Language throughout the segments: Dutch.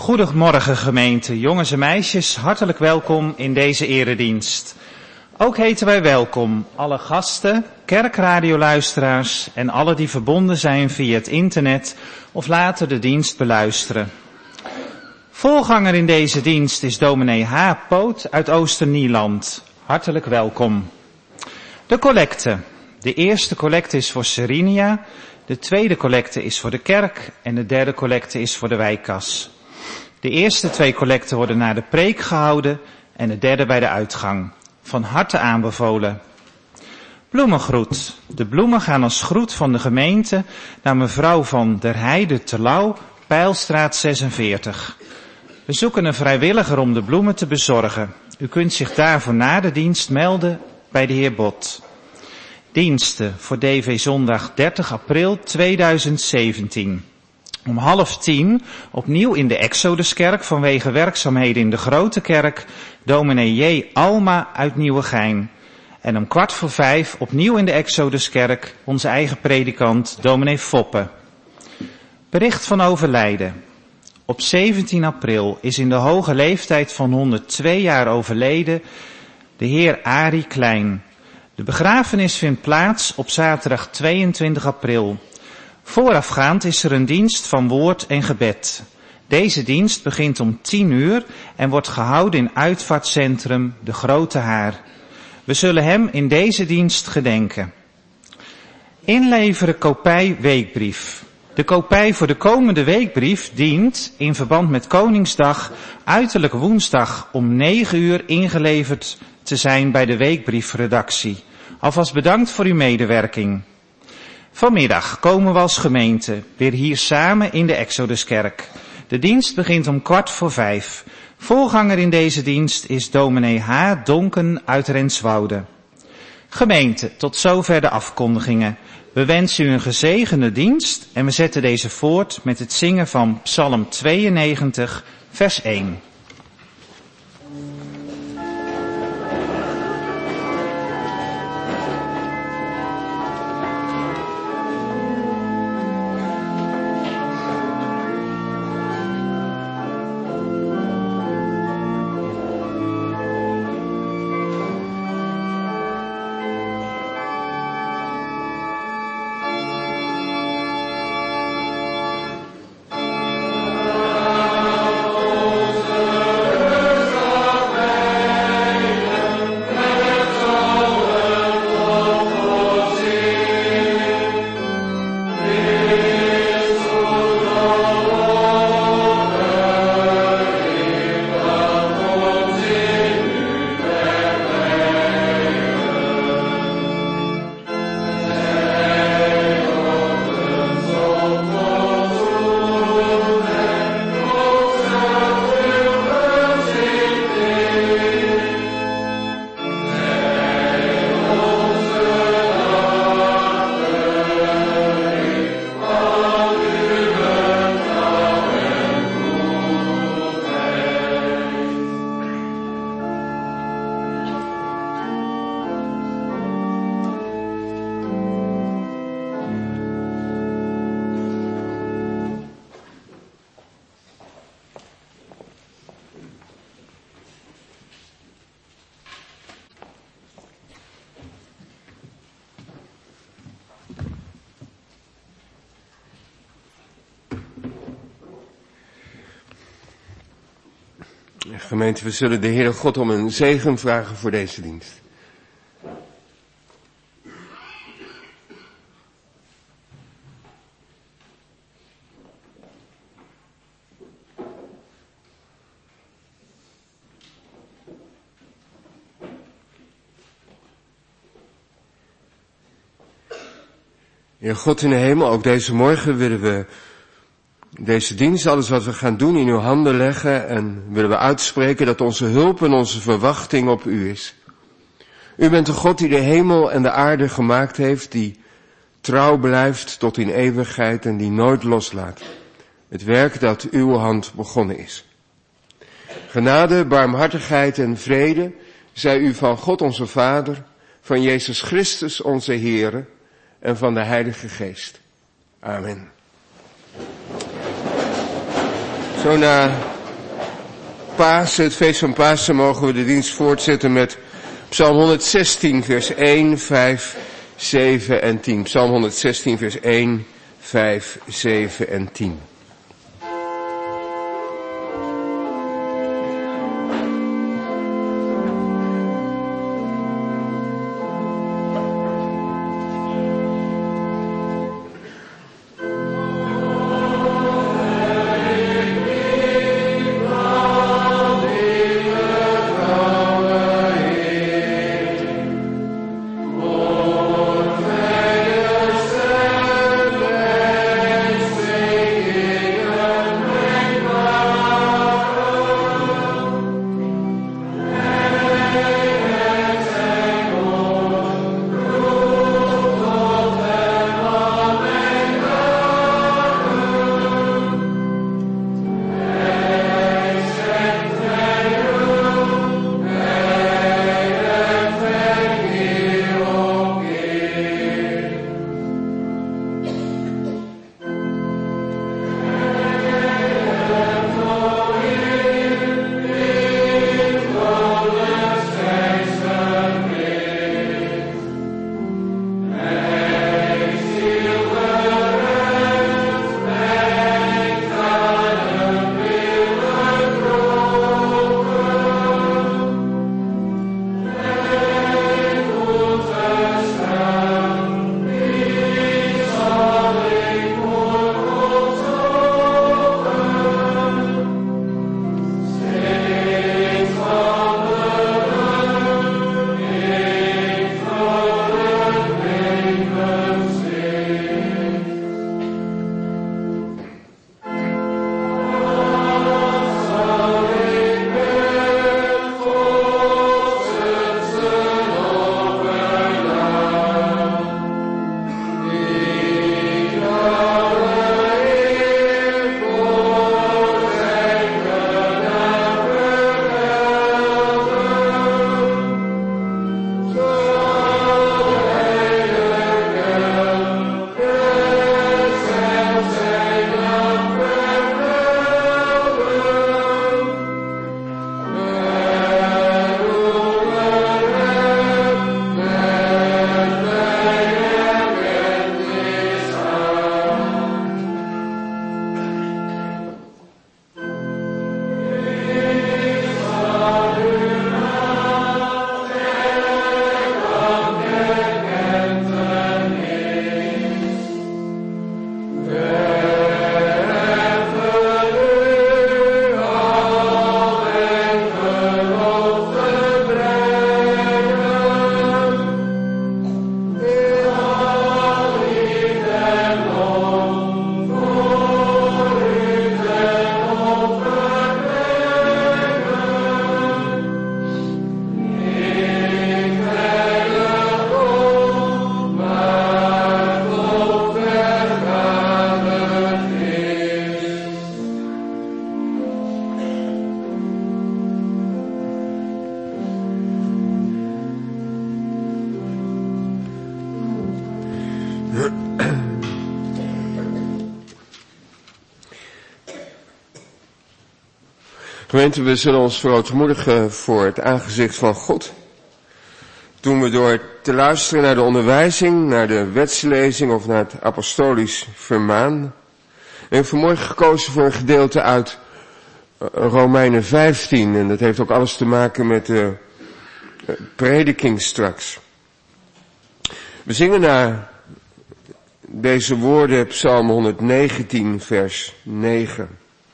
Goedemorgen gemeente, jongens en meisjes, hartelijk welkom in deze eredienst. Ook heten wij welkom alle gasten, kerkradioluisteraars en alle die verbonden zijn via het internet of later de dienst beluisteren. Voorganger in deze dienst is dominee H. Poot uit Oosternieland. Hartelijk welkom. De collecte. De eerste collecte is voor Serinia, de tweede collecte is voor de kerk en de derde collecte is voor de wijkkas. De eerste 2 collecten worden na de preek gehouden en de derde bij de uitgang. Van harte aanbevolen. Bloemengroet. De bloemen gaan als groet van de gemeente naar mevrouw van der Heide te Lauw, Peilstraat 46. We zoeken een vrijwilliger om de bloemen te bezorgen. U kunt zich daarvoor na de dienst melden bij de heer Bot. Diensten voor DV zondag 30 april 2017. Om 9:30 opnieuw in de Exoduskerk vanwege werkzaamheden in de Grote Kerk dominee J. Alma uit Nieuwegein. En om 4:15 opnieuw in de Exoduskerk onze eigen predikant dominee Foppe. Bericht van overlijden. Op 17 april is in de hoge leeftijd van 102 jaar overleden de heer Arie Klein. De begrafenis vindt plaats op zaterdag 22 april. Voorafgaand is er een dienst van woord en gebed. Deze dienst begint om 10:00 en wordt gehouden in uitvaartcentrum De Grote Haar. We zullen hem in deze dienst gedenken. Inleveren kopij weekbrief. De kopij voor de komende weekbrief dient in verband met Koningsdag uiterlijk woensdag om 9:00 ingeleverd te zijn bij de weekbriefredactie. Alvast bedankt voor uw medewerking. Vanmiddag komen we als gemeente weer hier samen in de Exoduskerk. De dienst begint om 4:15. Voorganger in deze dienst is dominee H. Donken uit Renswoude. Gemeente, tot zover de afkondigingen. We wensen u een gezegende dienst en we zetten deze voort met het zingen van Psalm 92, vers 1. Gemeente, we zullen de Heere God om een zegen vragen voor deze dienst. Heer God in de hemel, ook deze morgen willen we deze dienst, alles wat we gaan doen, in uw handen leggen en willen we uitspreken dat onze hulp en onze verwachting op u is. U bent de God die de hemel en de aarde gemaakt heeft, die trouw blijft tot in eeuwigheid en die nooit loslaat. Het werk dat uw hand begonnen is. Genade, barmhartigheid en vrede zij u van God onze Vader, van Jezus Christus onze Heere en van de Heilige Geest. Amen. Zo na Pasen, het feest van Pasen, mogen we de dienst voortzetten met Psalm 116, vers 1, 5, 7 en 10. Psalm 116, vers 1, 5, 7 en 10. Gemeente, we zullen ons verootmoedigen voor het aangezicht van God. Doen we door te luisteren naar de onderwijzing, naar de wetslezing of naar het apostolisch vermaan. We hebben vanmorgen gekozen voor een gedeelte uit Romeinen 15. En dat heeft ook alles te maken met de prediking straks. We zingen naar deze woorden Psalm 119 vers 9.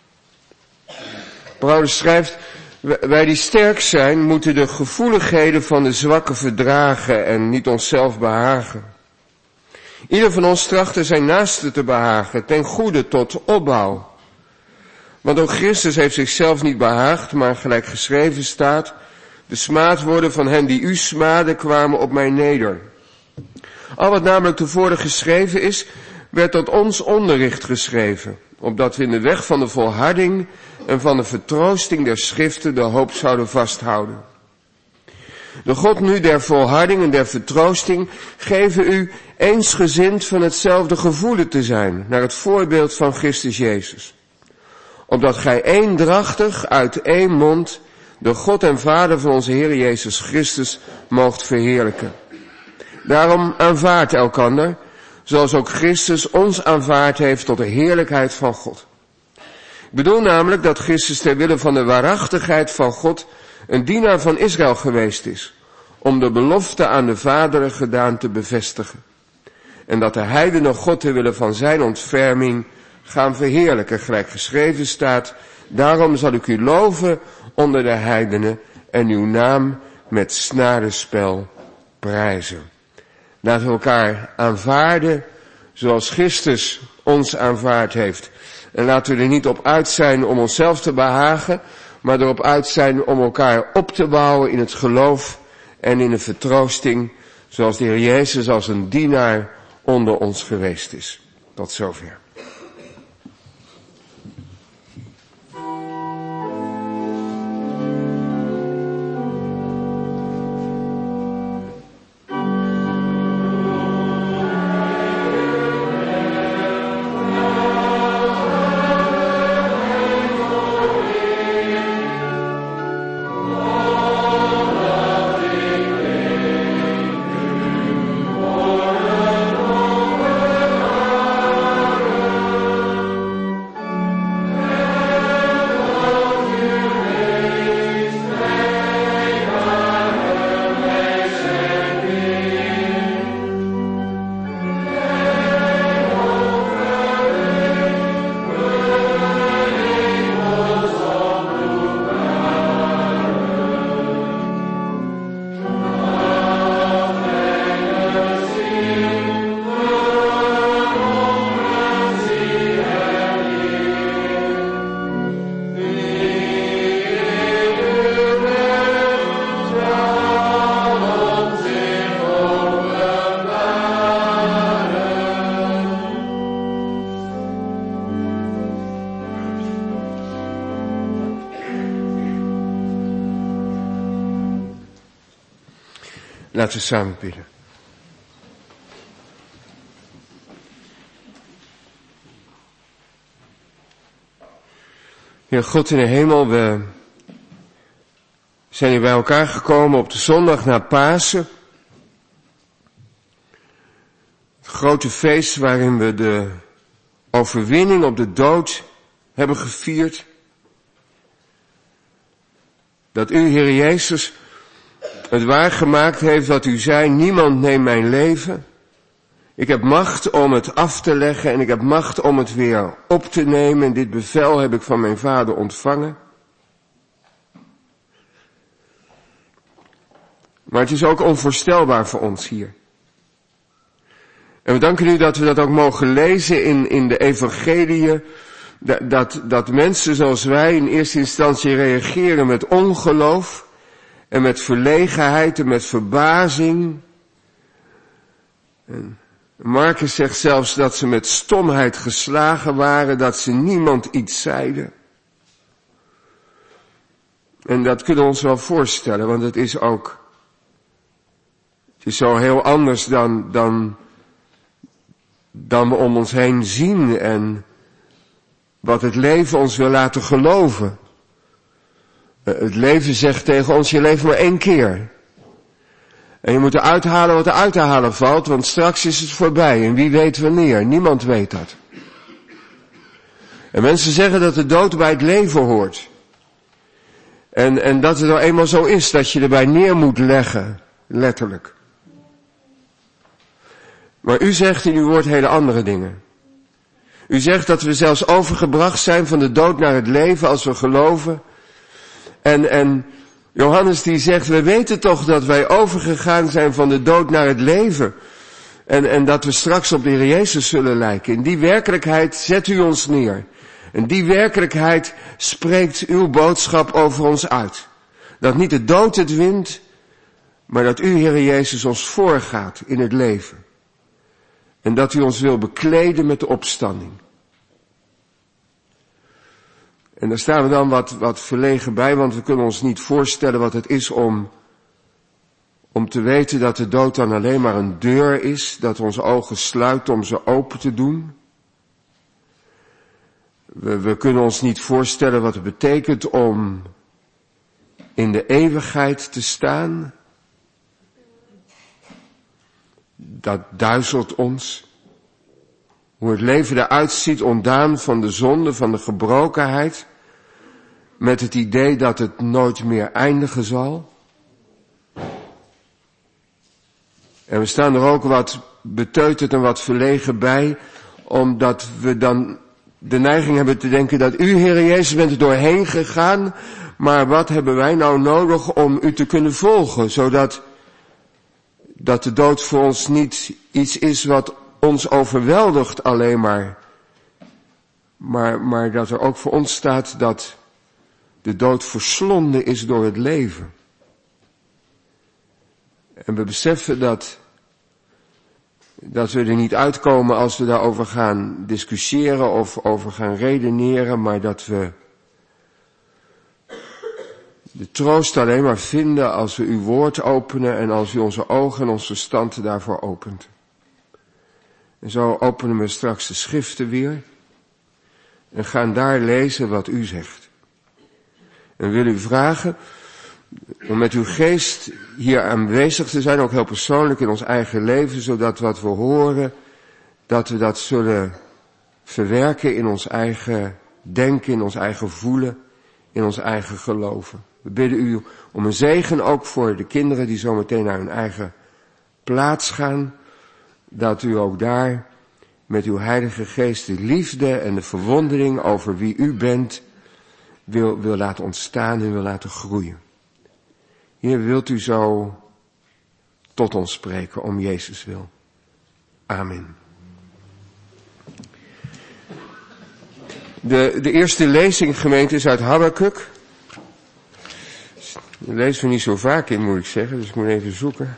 Paulus schrijft, wij die sterk zijn, moeten de gevoeligheden van de zwakken verdragen en niet onszelf behagen. Ieder van ons tracht zijn naaste te behagen, ten goede tot opbouw. Want ook Christus heeft zichzelf niet behaagd, maar gelijk geschreven staat, de smaadwoorden van hen die u smaden kwamen op mij neder. Al wat namelijk tevoren geschreven is, werd tot ons onderricht geschreven, opdat we in de weg van de volharding en van de vertroosting der schriften de hoop zouden vasthouden. De God nu der volharding en der vertroosting geven u eensgezind van hetzelfde gevoelen te zijn, naar het voorbeeld van Christus Jezus. opdat gij eendrachtig uit één mond de God en Vader van onze Heer Jezus Christus moogt verheerlijken. Daarom aanvaardt elkander, zoals ook Christus ons aanvaard heeft tot de heerlijkheid van God. Ik bedoel namelijk dat Christus ter wille van de waarachtigheid van God een dienaar van Israël geweest is, om de belofte aan de vaderen gedaan te bevestigen. En dat de heidenen God ter wille van zijn ontferming gaan verheerlijken, gelijk geschreven staat, daarom zal ik u loven onder de heidenen en uw naam met snarenspel prijzen. Laten we elkaar aanvaarden zoals Christus ons aanvaard heeft. En laten we er niet op uit zijn om onszelf te behagen, maar erop uit zijn om elkaar op te bouwen in het geloof en in de vertroosting, zoals de Heer Jezus als een dienaar onder ons geweest is. Tot zover. Laten we samen bidden. Heer God in de hemel, we zijn hier bij elkaar gekomen op de zondag na Pasen. Het grote feest waarin we de overwinning op de dood hebben gevierd. Dat u, Heer Jezus, het waargemaakt heeft dat u zei, niemand neemt mijn leven. Ik heb macht om het af te leggen en ik heb macht om het weer op te nemen. En dit bevel heb ik van mijn Vader ontvangen. Maar het is ook onvoorstelbaar voor ons hier. En we danken u dat we dat ook mogen lezen in de evangeliën. Dat mensen zoals wij in eerste instantie reageren met ongeloof. En met verlegenheid en met verbazing. En Marcus zegt zelfs dat ze met stomheid geslagen waren, dat ze niemand iets zeiden. En dat kunnen we ons wel voorstellen, want het is zo heel anders dan we om ons heen zien en wat het leven ons wil laten geloven. Het leven zegt tegen ons, je leeft maar 1 keer. En je moet eruit halen wat er uit te halen valt, want straks is het voorbij. En wie weet wanneer? Niemand weet dat. En mensen zeggen dat de dood bij het leven hoort. En dat het nou eenmaal zo is, dat je erbij neer moet leggen. Letterlijk. Maar u zegt in uw woord hele andere dingen. U zegt dat we zelfs overgebracht zijn van de dood naar het leven als we geloven. En Johannes die zegt, we weten toch dat wij overgegaan zijn van de dood naar het leven. En dat we straks op de Heer Jezus zullen lijken. In die werkelijkheid zet u ons neer. En die werkelijkheid spreekt uw boodschap over ons uit. Dat niet de dood het wint, maar dat u, Heer Jezus, ons voorgaat in het leven. En dat u ons wil bekleden met de opstanding. En daar staan we dan wat verlegen bij, want we kunnen ons niet voorstellen wat het is om te weten dat de dood dan alleen maar een deur is, dat we onze ogen sluiten om ze open te doen. We kunnen ons niet voorstellen wat het betekent om in de eeuwigheid te staan. Dat duizelt ons. Hoe het leven eruit ziet, ontdaan van de zonde, van de gebrokenheid. Met het idee dat het nooit meer eindigen zal. En we staan er ook wat beteuterd en wat verlegen bij, omdat we dan de neiging hebben te denken dat u, Heere Jezus, bent er doorheen gegaan, maar wat hebben wij nou nodig om u te kunnen volgen, zodat de dood voor ons niet iets is wat ons overweldigt alleen maar dat er ook voor ons staat dat de dood verslonden is door het leven. En we beseffen dat we er niet uitkomen als we daarover gaan discussiëren of over gaan redeneren, maar dat we de troost alleen maar vinden als we uw woord openen en als u onze ogen en ons verstand daarvoor opent. En zo openen we straks de schriften weer en gaan daar lezen wat u zegt. En wil u vragen om met uw geest hier aanwezig te zijn, ook heel persoonlijk in ons eigen leven, zodat wat we horen, dat we dat zullen verwerken in ons eigen denken, in ons eigen voelen, in ons eigen geloven. We bidden u om een zegen ook voor de kinderen die zo meteen naar hun eigen plaats gaan, dat u ook daar met uw Heilige Geest de liefde en de verwondering over wie u bent wil laten ontstaan en wil laten groeien. Heer, wilt u zo tot ons spreken om Jezus wil. Amen. De eerste lezing, gemeente, is uit Habakuk. Daar lezen we niet zo vaak in, moet ik zeggen, dus ik moet even zoeken.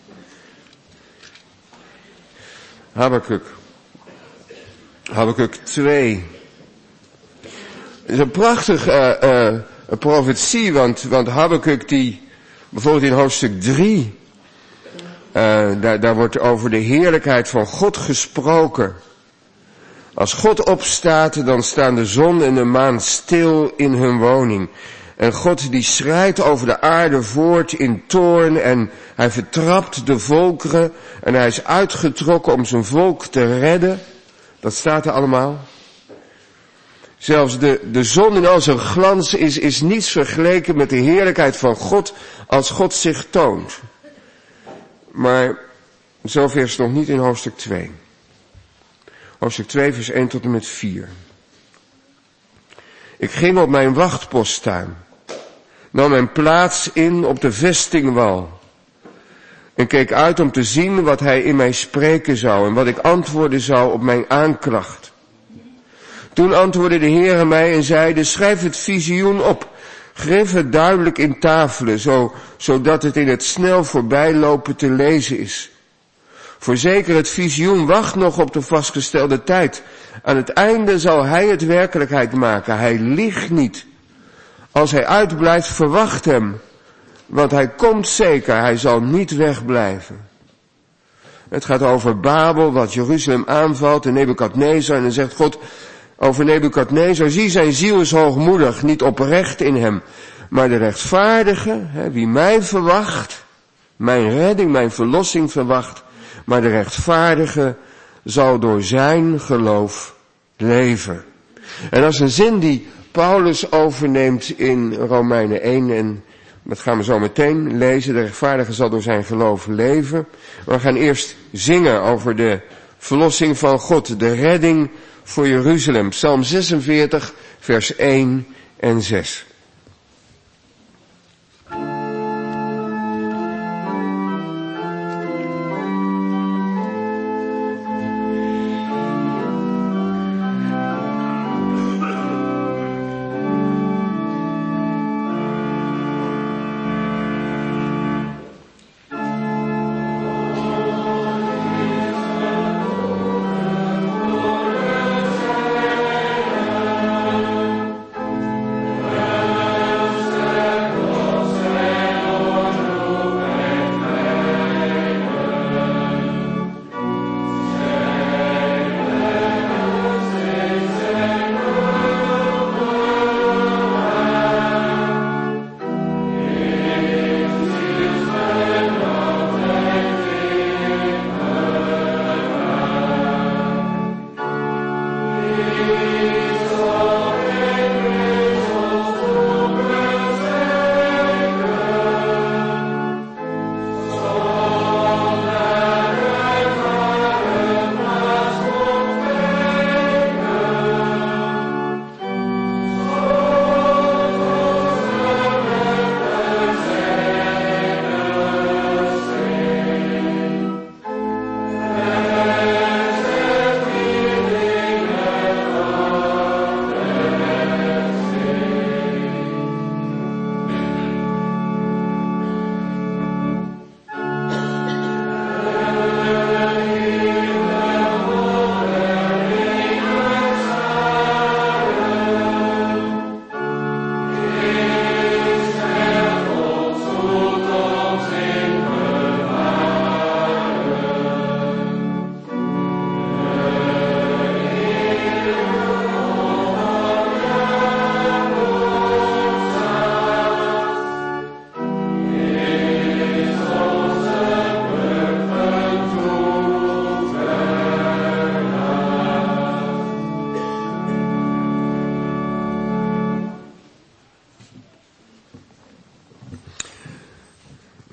Habakuk 2. Het is een prachtige profetie, want Habakuk die, bijvoorbeeld in hoofdstuk 3, daar wordt over de heerlijkheid van God gesproken. Als God opstaat, dan staan de zon en de maan stil in hun woning. En God die schrijdt over de aarde voort in toorn en hij vertrapt de volkeren en hij is uitgetrokken om zijn volk te redden. Dat staat er allemaal. Zelfs de zon in al zijn glans is niets vergeleken met de heerlijkheid van God als God zich toont. Maar zover is het nog niet in hoofdstuk 2. Hoofdstuk 2 vers 1 tot en met 4. Ik ging op mijn wachtpost staan, nam mijn plaats in op de vestingwal en keek uit om te zien wat hij in mij spreken zou en wat ik antwoorden zou op mijn aanklacht. Toen antwoordde de Heere mij en zeide, schrijf het visioen op, grif het duidelijk in tafelen, zodat het in het snel voorbijlopen te lezen is. Voorzeker, het visioen wacht nog op de vastgestelde tijd. Aan het einde zal hij het werkelijkheid maken. Hij liegt niet. Als hij uitblijft, verwacht hem. Want hij komt zeker, hij zal niet wegblijven. Het gaat over Babel, wat Jeruzalem aanvalt en Nebukadnezar. En dan zegt God over Nebukadnezar, zie zijn ziel is hoogmoedig, niet oprecht in hem. Maar de rechtvaardige, wie mij verwacht, mijn redding, mijn verlossing verwacht, maar de rechtvaardige zal door zijn geloof leven. En dat is een zin die Paulus overneemt in Romeinen 1 en dat gaan we zo meteen lezen. De rechtvaardige zal door zijn geloof leven. We gaan eerst zingen over de verlossing van God, de redding voor Jeruzalem. Psalm 46, vers 1 en 6.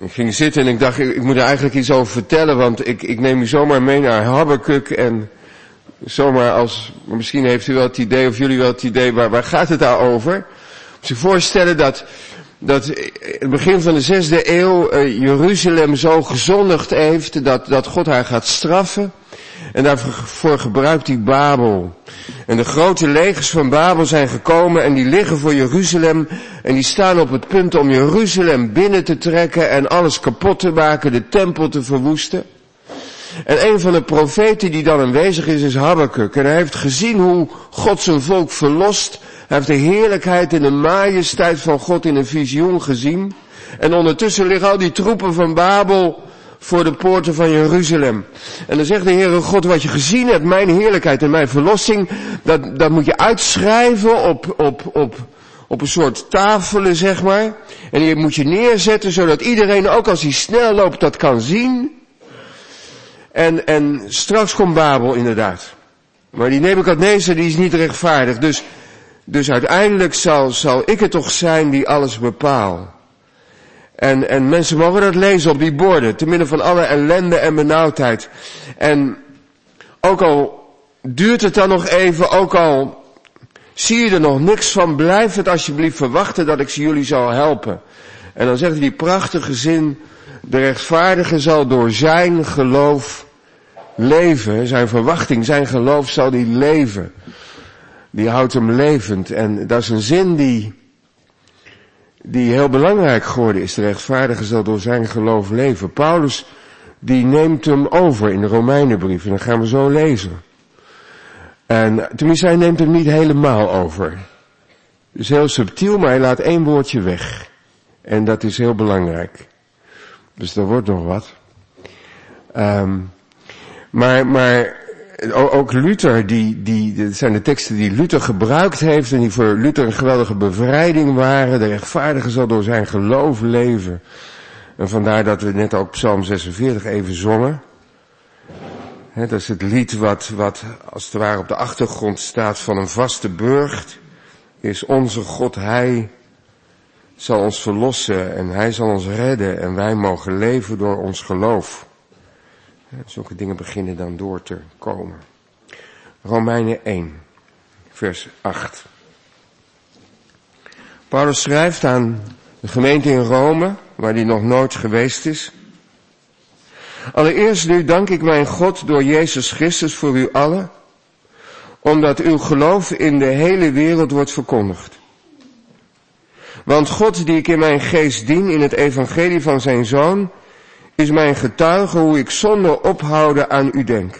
Ik ging zitten en ik dacht, ik moet er eigenlijk iets over vertellen, want ik neem u zomaar mee naar Habakuk en zomaar misschien heeft u wel het idee, of jullie wel het idee, waar gaat het daar over? Moet je voorstellen dat in het begin van de 6e eeuw Jeruzalem zo gezondigd heeft dat God haar gaat straffen. En daarvoor gebruikt hij Babel. En de grote legers van Babel zijn gekomen en die liggen voor Jeruzalem. En die staan op het punt om Jeruzalem binnen te trekken en alles kapot te maken, de tempel te verwoesten. En een van de profeten die dan aanwezig is Habakuk. En hij heeft gezien hoe God zijn volk verlost. Hij heeft de heerlijkheid en de majesteit van God in een visioen gezien. En ondertussen liggen al die troepen van Babel voor de poorten van Jeruzalem. En dan zegt de Heere God, wat je gezien hebt, mijn heerlijkheid en mijn verlossing, dat moet je uitschrijven op een soort tafelen, zeg maar. En die moet je neerzetten, zodat iedereen, ook als hij snel loopt, dat kan zien. En straks komt Babel inderdaad. Maar die Nebukadnezar, die is niet rechtvaardig. Dus uiteindelijk zal ik het toch zijn die alles bepaal. En mensen mogen dat lezen op die borden, te midden van alle ellende en benauwdheid. En ook al duurt het dan nog even, ook al zie je er nog niks van, blijf het alsjeblieft verwachten dat ik jullie zal helpen. En dan zegt hij die prachtige zin, de rechtvaardige zal door zijn geloof leven, zijn verwachting, zijn geloof zal die leven. Die houdt hem levend. En dat is een zin die heel belangrijk geworden is. De rechtvaardige zal door zijn geloof leven. Paulus, die neemt hem over in de Romeinenbrief. En dat gaan we zo lezen. En tenminste, hij neemt hem niet helemaal over. Het is heel subtiel, maar hij laat één woordje weg. En dat is heel belangrijk. Dus er wordt nog wat. Maar ook Luther, dit zijn de teksten die Luther gebruikt heeft en die voor Luther een geweldige bevrijding waren. De rechtvaardige zal door zijn geloof leven. En vandaar dat we net ook Psalm 46 even zongen. Dat is het lied wat als het ware op de achtergrond staat van een vaste burcht. Is onze God, hij zal ons verlossen en hij zal ons redden en wij mogen leven door ons geloof. Zulke dingen beginnen dan door te komen. Romeinen 1, vers 8. Paulus schrijft aan de gemeente in Rome, waar hij nog nooit geweest is. Allereerst nu dank ik mijn God door Jezus Christus voor u allen, omdat uw geloof in de hele wereld wordt verkondigd. Want God, die ik in mijn geest dien in het evangelie van zijn Zoon, is mijn getuige hoe ik zonder ophouden aan u denk.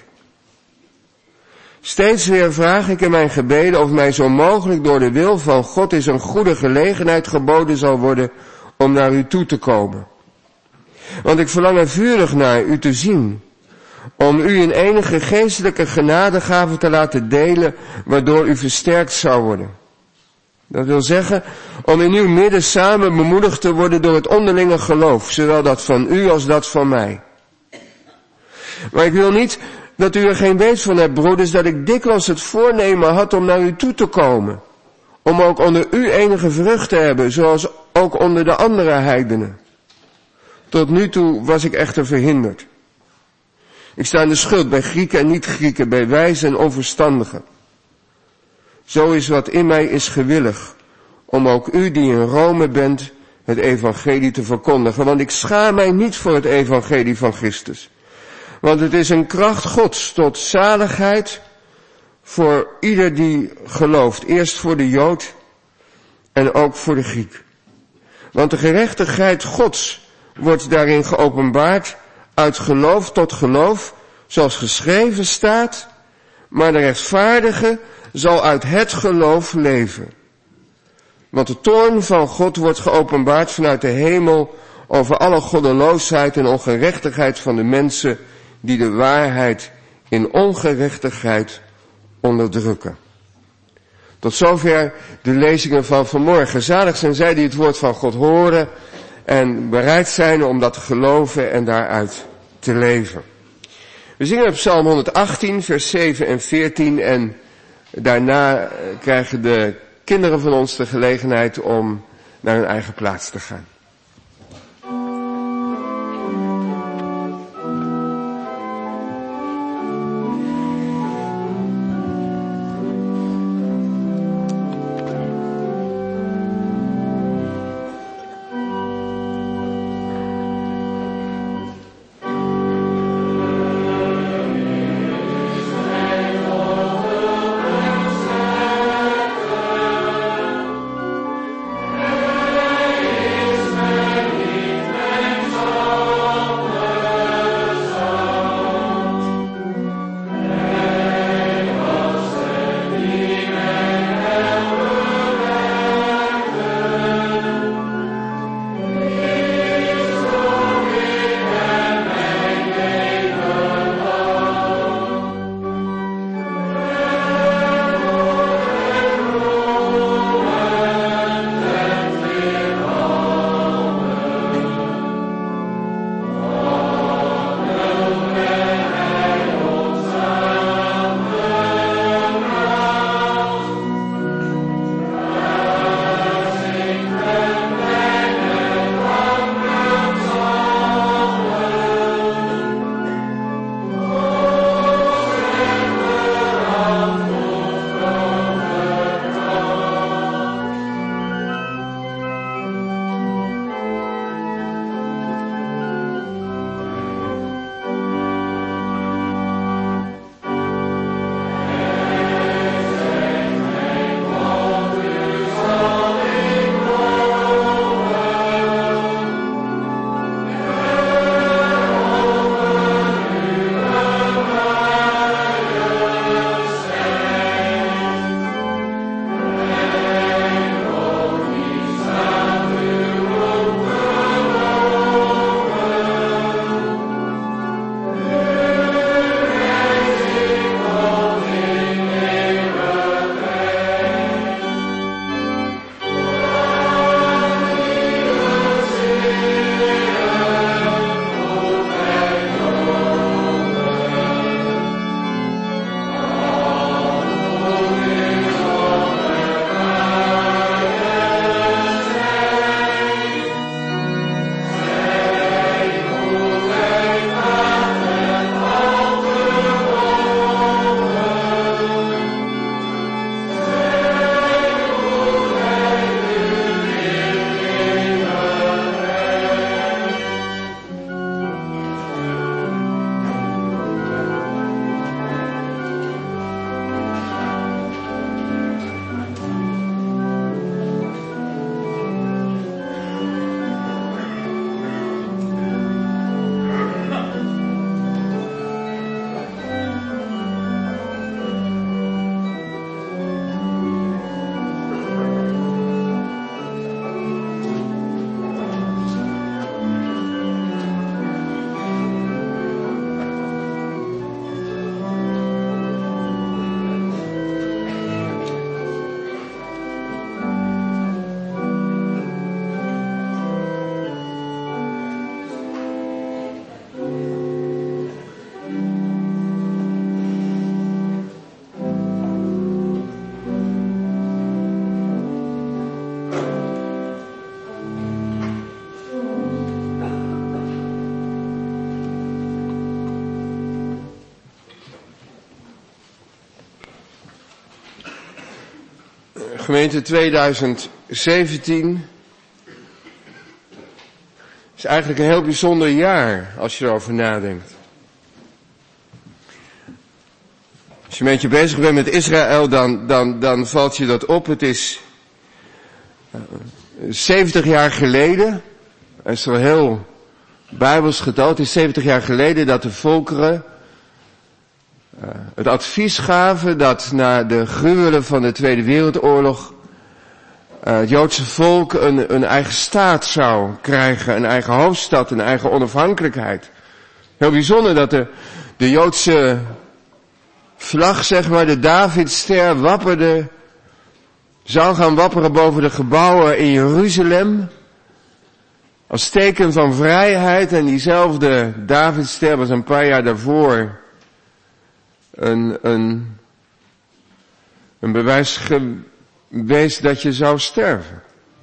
Steeds weer vraag ik in mijn gebeden of mij zo mogelijk door de wil van God is een goede gelegenheid geboden zal worden om naar u toe te komen. Want ik verlang er vurig naar u te zien, om u in enige geestelijke genadegave te laten delen, waardoor u versterkt zou worden. Dat wil zeggen, om in uw midden samen bemoedigd te worden door het onderlinge geloof, zowel dat van u als dat van mij. Maar ik wil niet dat u er geen weet van hebt, broeders, dat ik dikwijls het voornemen had om naar u toe te komen, om ook onder u enige vrucht te hebben, zoals ook onder de andere heidenen. Tot nu toe was ik echter verhinderd. Ik sta in de schuld bij Grieken en niet-Grieken, bij wijzen en onverstandigen. Zo is wat in mij is gewillig, om ook u die in Rome bent, het evangelie te verkondigen. Want ik schaam mij niet voor het evangelie van Christus. Want het is een kracht Gods tot zaligheid voor ieder die gelooft. Eerst voor de Jood en ook voor de Griek. Want de gerechtigheid Gods wordt daarin geopenbaard uit geloof tot geloof, zoals geschreven staat. Maar de rechtvaardige zal uit het geloof leven. Want de toorn van God wordt geopenbaard vanuit de hemel over alle goddeloosheid en ongerechtigheid van de mensen die de waarheid in ongerechtigheid onderdrukken. Tot zover de lezingen van vanmorgen. Zalig zijn zij die het woord van God horen en bereid zijn om dat te geloven en daaruit te leven. We zingen op Psalm 118, vers 7 en 14 en daarna krijgen de kinderen van ons de gelegenheid om naar hun eigen plaats te gaan. Gemeente 2017 is eigenlijk een heel bijzonder jaar als je erover nadenkt. Als je een beetje bezig bent met Israël, dan valt je dat op. Het is 70 jaar geleden, dat is wel heel bijbels getal, het is 70 jaar geleden dat de volkeren het advies gaven dat na de gruwelen van de Tweede Wereldoorlog het Joodse volk een eigen staat zou krijgen, een eigen hoofdstad, een eigen onafhankelijkheid. Heel bijzonder dat de Joodse vlag, zeg maar, de Davidster zou gaan wapperen boven de gebouwen in Jeruzalem, als teken van vrijheid. En diezelfde Davidster was een paar jaar daarvoor een bewijs geweest dat je zou sterven.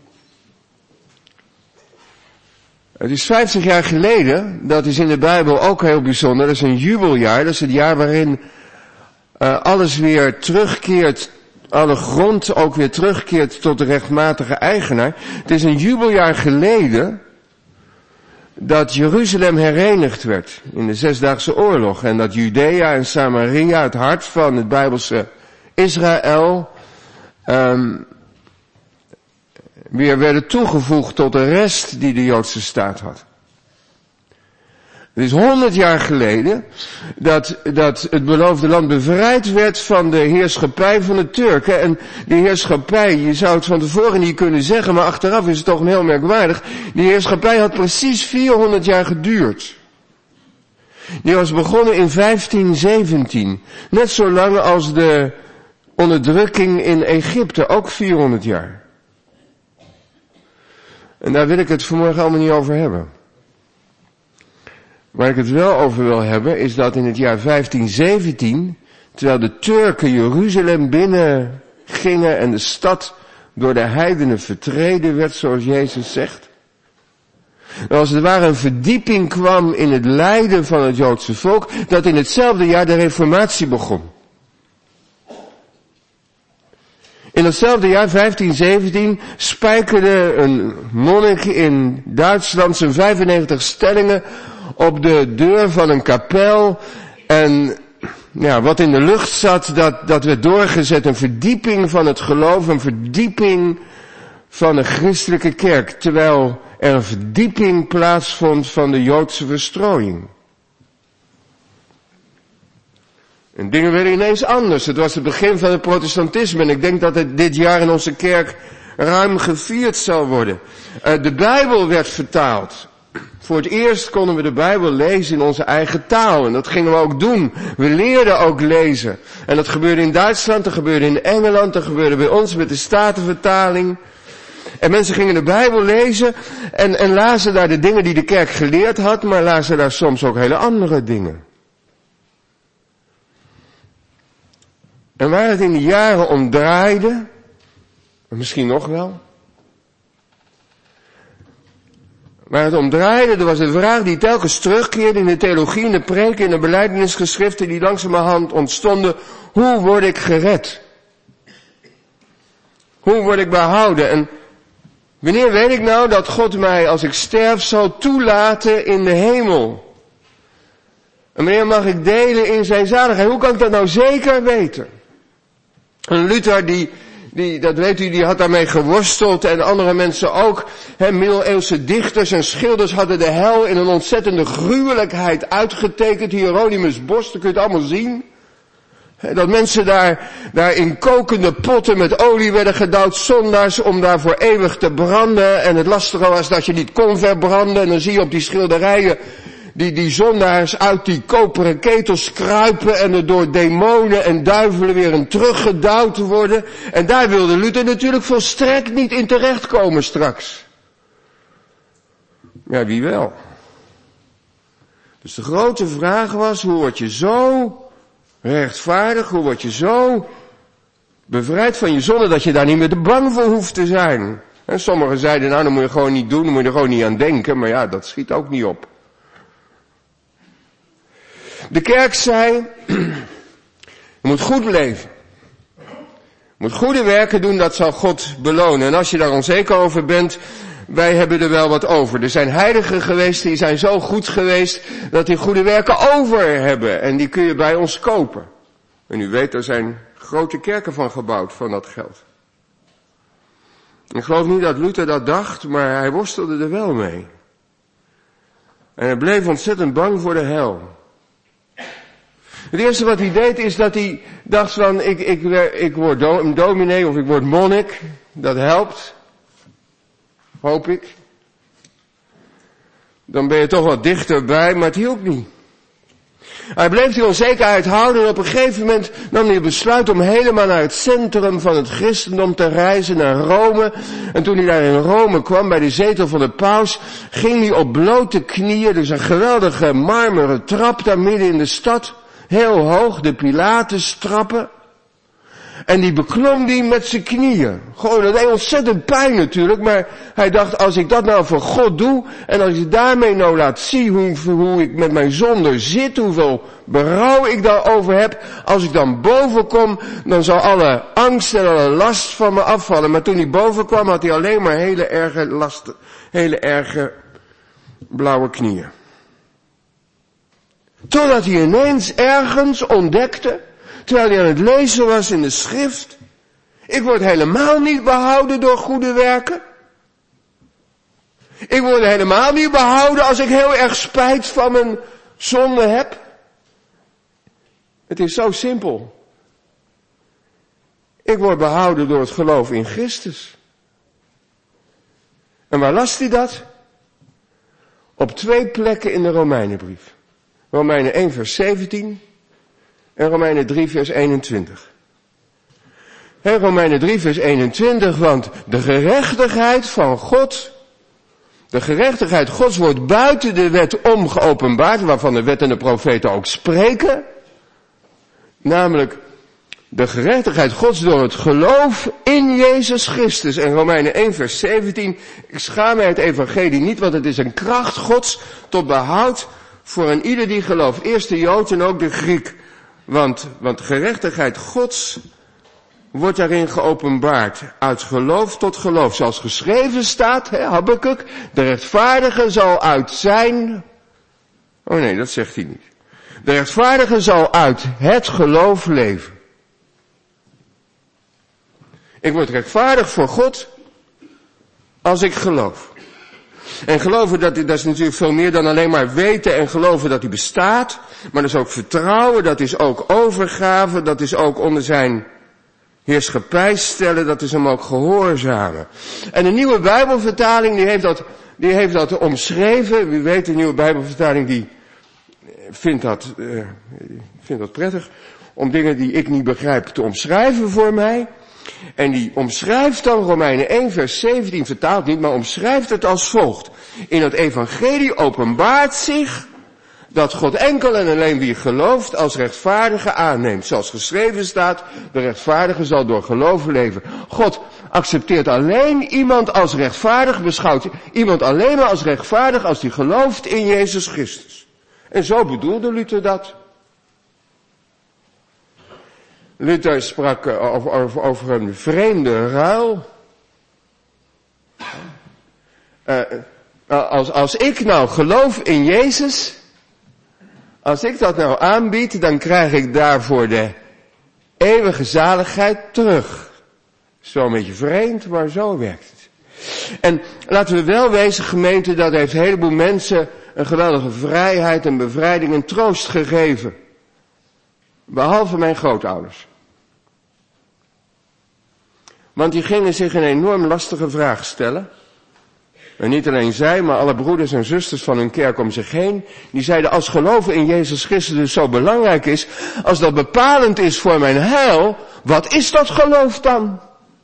Het is 50 jaar geleden, dat is in de Bijbel ook heel bijzonder, dat is een jubeljaar, dat is het jaar waarin alles weer terugkeert, alle grond ook weer terugkeert tot de rechtmatige eigenaar. Het is een jubeljaar geleden dat Jeruzalem herenigd werd in de Zesdaagse Oorlog. En dat Judea en Samaria, het hart van het Bijbelse Israël, weer werden toegevoegd tot de rest die de Joodse staat had. Het is 100 jaar geleden dat het beloofde land bevrijd werd van de heerschappij van de Turken. En die heerschappij, je zou het van tevoren niet kunnen zeggen, maar achteraf is het toch heel merkwaardig. Die heerschappij had precies 400 jaar geduurd. Die was begonnen in 1517. Net zo lang als de onderdrukking in Egypte, ook 400 jaar. En daar wil ik het vanmorgen allemaal niet over hebben. Waar ik het wel over wil hebben, is dat in het jaar 1517, terwijl de Turken Jeruzalem binnen gingen en de stad door de heidenen vertreden werd, zoals Jezus zegt, dat als het ware een verdieping kwam in het lijden van het Joodse volk, dat in hetzelfde jaar de Reformatie begon. In datzelfde jaar, 1517, spijkerde een monnik in Duitsland zijn 95 stellingen op de deur van een kapel. En ja, wat in de lucht zat, dat werd doorgezet. Een verdieping van het geloof, een verdieping van de christelijke kerk. Terwijl er een verdieping plaatsvond van de Joodse verstrooiing. En dingen werden ineens anders. Het was het begin van het protestantisme. En ik denk dat het dit jaar in onze kerk ruim gevierd zal worden. De Bijbel werd vertaald. Voor het eerst konden we de Bijbel lezen in onze eigen taal. En dat gingen we ook doen. We leerden ook lezen. En dat gebeurde in Duitsland, dat gebeurde in Engeland, dat gebeurde bij ons met de Statenvertaling. En mensen gingen de Bijbel lezen en lazen daar de dingen die de kerk geleerd had, maar lazen daar soms ook hele andere dingen. En waar het in de jaren om draaide, misschien nog wel, waar het om draaide, er was een vraag die telkens terugkeerde in de theologie, in de preken, in de belijdenisgeschriften die langzamerhand ontstonden. Hoe word ik gered? Hoe word ik behouden? En wanneer weet ik nou dat God mij, als ik sterf, zal toelaten in de hemel? En wanneer mag ik delen in zijn zaligheid? Hoe kan ik dat nou zeker weten? En Luther, dat weet u, die had daarmee geworsteld en andere mensen ook. Middeleeuwse dichters en schilders hadden de hel in een ontzettende gruwelijkheid uitgetekend. Hieronymus Bosch, dat kun je het allemaal zien. Dat mensen daar in kokende potten met olie werden gedouwd, zondaars, om daar voor eeuwig te branden. En het lastige was dat je niet kon verbranden. En dan zie je op die schilderijen die zondaars uit die koperen ketels kruipen en er door demonen en duivelen weer in teruggedouwd worden. En daar wilde Luther natuurlijk volstrekt niet in terechtkomen straks. Ja, wie wel? Dus de grote vraag was, hoe word je zo rechtvaardig, hoe word je zo bevrijd van je zonde dat je daar niet meer te bang voor hoeft te zijn? En sommigen zeiden, nou, dat moet je gewoon niet doen, dan moet je er gewoon niet aan denken, maar ja, dat schiet ook niet op. De kerk zei, je moet goed leven. Moet goede werken doen, dat zal God belonen. En als je daar onzeker over bent, wij hebben er wel wat over. Er zijn heiligen geweest, die zijn zo goed geweest, dat die goede werken over hebben. En die kun je bij ons kopen. En u weet, er zijn grote kerken van gebouwd, van dat geld. Ik geloof niet dat Luther dat dacht, maar hij worstelde er wel mee. En hij bleef ontzettend bang voor de hel. Het eerste wat hij deed is dat hij dacht van, ik word een dominee of ik word monnik. Dat helpt. Hoop ik. Dan ben je toch wat dichterbij, maar het hielp niet. Hij bleef die onzekerheid houden en op een gegeven moment nam hij het besluit om helemaal naar het centrum van het christendom te reizen, naar Rome. En toen hij daar in Rome kwam, bij de zetel van de paus, ging hij op blote knieën, dus een geweldige marmeren trap daar midden in de stad, heel hoog, de Pilatus-trappen. En die beklom die met zijn knieën. Gewoon, dat deed ontzettend pijn natuurlijk, maar hij dacht, als ik dat nou voor God doe, en als ik daarmee nou laat zien hoe ik met mijn zonde zit, hoeveel berouw ik daarover heb, als ik dan boven kom, dan zal alle angst en alle last van me afvallen. Maar toen hij boven kwam, had hij alleen maar hele erge blauwe knieën. Totdat hij ineens ergens ontdekte, terwijl hij aan het lezen was in de schrift, ik word helemaal niet behouden door goede werken. Ik word helemaal niet behouden als ik heel erg spijt van mijn zonde heb. Het is zo simpel. Ik word behouden door het geloof in Christus. En waar las hij dat? Op 2 plekken in de Romeinenbrief. Romeinen 1 vers 17 en Romeinen 3 vers 21. Romeinen 3 vers 21, want de gerechtigheid van God, de gerechtigheid Gods wordt buiten de wet om geopenbaard, waarvan de wet en de profeten ook spreken. Namelijk de gerechtigheid Gods door het geloof in Jezus Christus. En Romeinen 1 vers 17, ik schaam mij het evangelie niet, want het is een kracht Gods tot behoud voor een ieder die gelooft. Eerst de Jood en ook de Griek. Want gerechtigheid Gods wordt daarin geopenbaard. Uit geloof tot geloof. Zoals geschreven staat, Habakuk, de rechtvaardige zal uit zijn... Oh nee, dat zegt hij niet. De rechtvaardige zal uit het geloof leven. Ik word rechtvaardig voor God als ik geloof. En geloven, dat is natuurlijk veel meer dan alleen maar weten en geloven dat hij bestaat. Maar dat is ook vertrouwen, dat is ook overgave, dat is ook onder zijn heerschappij stellen, dat is hem ook gehoorzamen. En de nieuwe Bijbelvertaling, die heeft dat omschreven. Wie weet, de nieuwe Bijbelvertaling, die vindt dat prettig om dingen die ik niet begrijp te omschrijven voor mij. En die omschrijft dan Romeinen 1 vers 17, vertaalt niet, maar omschrijft het als volgt. In het evangelie openbaart zich dat God enkel en alleen wie gelooft als rechtvaardige aanneemt. Zoals geschreven staat, de rechtvaardige zal door geloven leven. God accepteert alleen iemand als rechtvaardig, beschouwt iemand alleen maar als rechtvaardig als die gelooft in Jezus Christus. En zo bedoelde Luther dat. Luther sprak over een vreemde ruil. Als ik nou geloof in Jezus, als ik dat nou aanbied, dan krijg ik daarvoor de eeuwige zaligheid terug. Zo een beetje vreemd, maar zo werkt het. En laten we wel wezen, gemeente, dat heeft een heleboel mensen een geweldige vrijheid en bevrijding en troost gegeven. Behalve mijn grootouders. Want die gingen zich een enorm lastige vraag stellen. En niet alleen zij, maar alle broeders en zusters van hun kerk om zich heen. Die zeiden, als geloven in Jezus Christus dus zo belangrijk is, als dat bepalend is voor mijn heil, wat is dat geloof dan?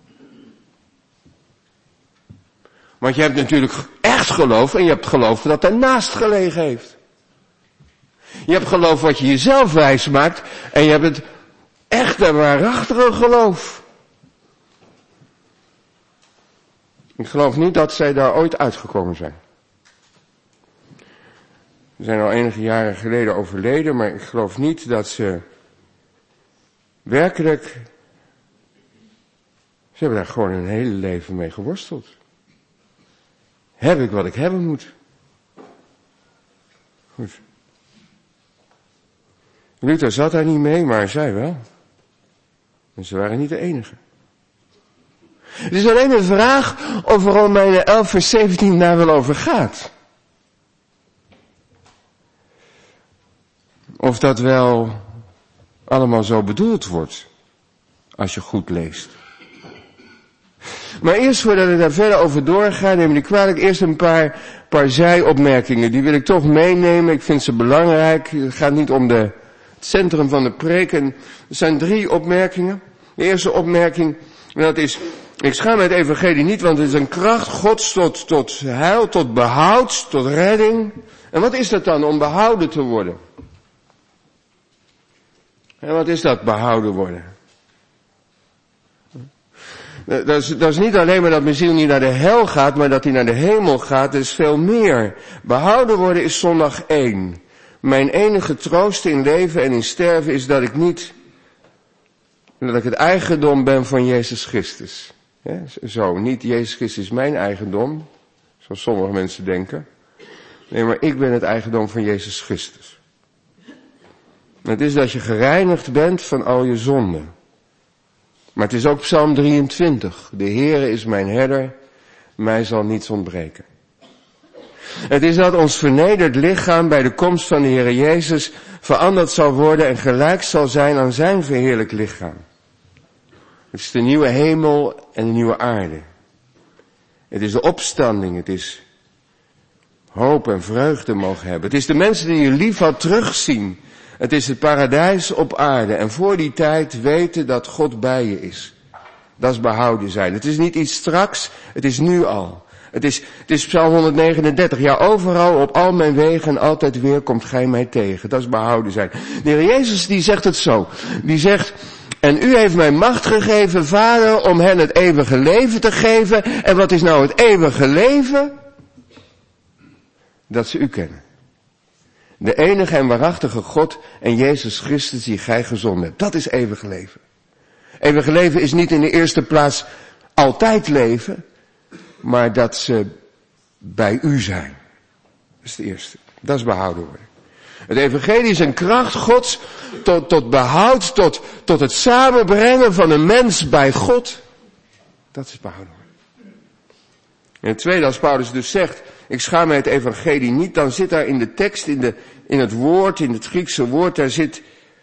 Want je hebt natuurlijk echt geloof en je hebt geloof dat ernaast gelegen heeft. Je hebt geloof wat je jezelf wijs maakt en je hebt het echte, waarachtige geloof. Ik geloof niet dat zij daar ooit uitgekomen zijn. Ze zijn al enige jaren geleden overleden, maar ik geloof niet dat ze werkelijk Ze hebben daar gewoon hun hele leven mee geworsteld. Heb ik wat ik hebben moet? Goed. Luther zat daar niet mee, maar zij wel. En ze waren niet de enige. Het is alleen een vraag of Romeinen 11 vers 17 daar wel over gaat. Of dat wel allemaal zo bedoeld wordt, als je goed leest. Maar eerst voordat ik daar verder over doorga, neem ik kwalijk eerst een paar zijopmerkingen. Die wil ik toch meenemen, ik vind ze belangrijk. Het gaat niet om het centrum van de preek. En er zijn 3 opmerkingen. De eerste opmerking, en dat is, ik schaam me het evangelie niet, want het is een kracht Gods tot heil, tot behoud, tot redding. En wat is dat dan, om behouden te worden? En wat is dat, behouden worden? Dat is niet alleen maar dat mijn ziel niet naar de hel gaat, maar dat hij naar de hemel gaat, dat is veel meer. Behouden worden is zondag 1. Mijn enige troost in leven en in sterven is dat ik het eigendom ben van Jezus Christus. Ja, zo, niet Jezus Christus is mijn eigendom, zoals sommige mensen denken. Nee, maar ik ben het eigendom van Jezus Christus. Het is dat je gereinigd bent van al je zonden. Maar het is ook Psalm 23. De Heere is mijn herder, mij zal niets ontbreken. Het is dat ons vernederd lichaam bij de komst van de Heere Jezus veranderd zal worden en gelijk zal zijn aan zijn verheerlijk lichaam. Het is de nieuwe hemel en de nieuwe aarde. Het is de opstanding, het is hoop en vreugde mogen hebben. Het is de mensen die je lief had terugzien. Het is het paradijs op aarde en voor die tijd weten dat God bij je is. Dat is behouden zijn. Het is niet iets straks, het is nu al. Het is Psalm 139. Ja, overal op al mijn wegen en altijd weer komt gij mij tegen. Dat is behouden zijn. De Heer Jezus die zegt het zo. Die zegt, en u heeft mij macht gegeven, Vader, om hen het eeuwige leven te geven. En wat is nou het eeuwige leven? Dat ze u kennen. De enige en waarachtige God en Jezus Christus die gij gezonden hebt. Dat is eeuwige leven. Eeuwige leven is niet in de eerste plaats altijd leven, maar dat ze bij u zijn. Dat is de eerste. Dat is behouden worden. Het evangelie is een kracht Gods tot behoud, tot het samenbrengen van een mens bij God. Dat is behouden worden. En het tweede, als Paulus dus zegt, ik schaam mij het evangelie niet, dan zit daar in de tekst, in het woord, in het Griekse woord, daar zit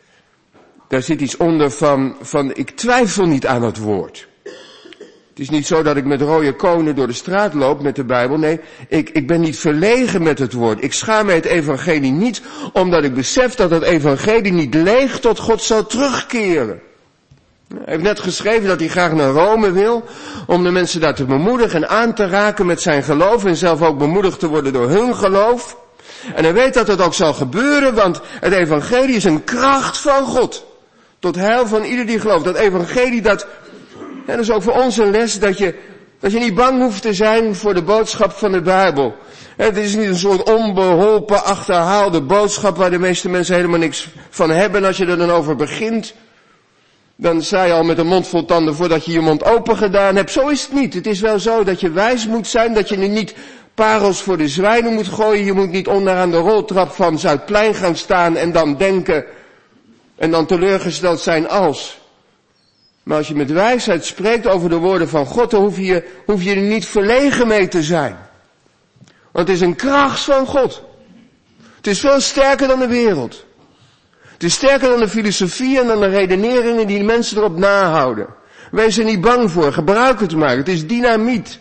iets onder van ik twijfel niet aan het woord. Het is niet zo dat ik met rode konen door de straat loop met de Bijbel. Nee, ik ben niet verlegen met het woord. Ik schaam mij het evangelie niet, omdat ik besef dat het evangelie niet leeg tot God zal terugkeren. Hij heeft net geschreven dat hij graag naar Rome wil, om de mensen daar te bemoedigen en aan te raken met zijn geloof en zelf ook bemoedigd te worden door hun geloof. En hij weet dat het ook zal gebeuren, want het evangelie is een kracht van God. Tot heil van ieder die gelooft. Dat evangelie dat is ook voor ons een les dat je niet bang hoeft te zijn voor de boodschap van de Bijbel. Het is niet een soort onbeholpen, achterhaalde boodschap waar de meeste mensen helemaal niks van hebben. En als je er dan over begint, dan sta je al met een mond vol tanden voordat je je mond open gedaan hebt. Zo is het niet. Het is wel zo dat je wijs moet zijn, dat je nu niet parels voor de zwijnen moet gooien. Je moet niet onderaan de roltrap van Zuidplein gaan staan en dan denken en dan teleurgesteld zijn als. Maar als je met wijsheid spreekt over de woorden van God, dan hoef je er niet verlegen mee te zijn. Want het is een kracht van God. Het is veel sterker dan de wereld. Het is sterker dan de filosofie en dan de redeneringen die de mensen erop nahouden. Wees er niet bang voor, gebruik het maar. Het is dynamiet.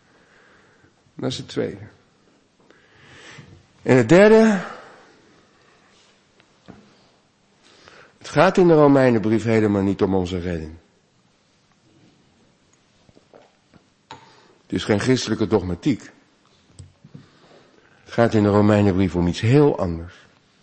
Dat is het tweede. En het derde. Het gaat in de Romeinenbrief helemaal niet om onze redding. Het is geen christelijke dogmatiek. Het gaat in de Romeinenbrief om iets heel anders.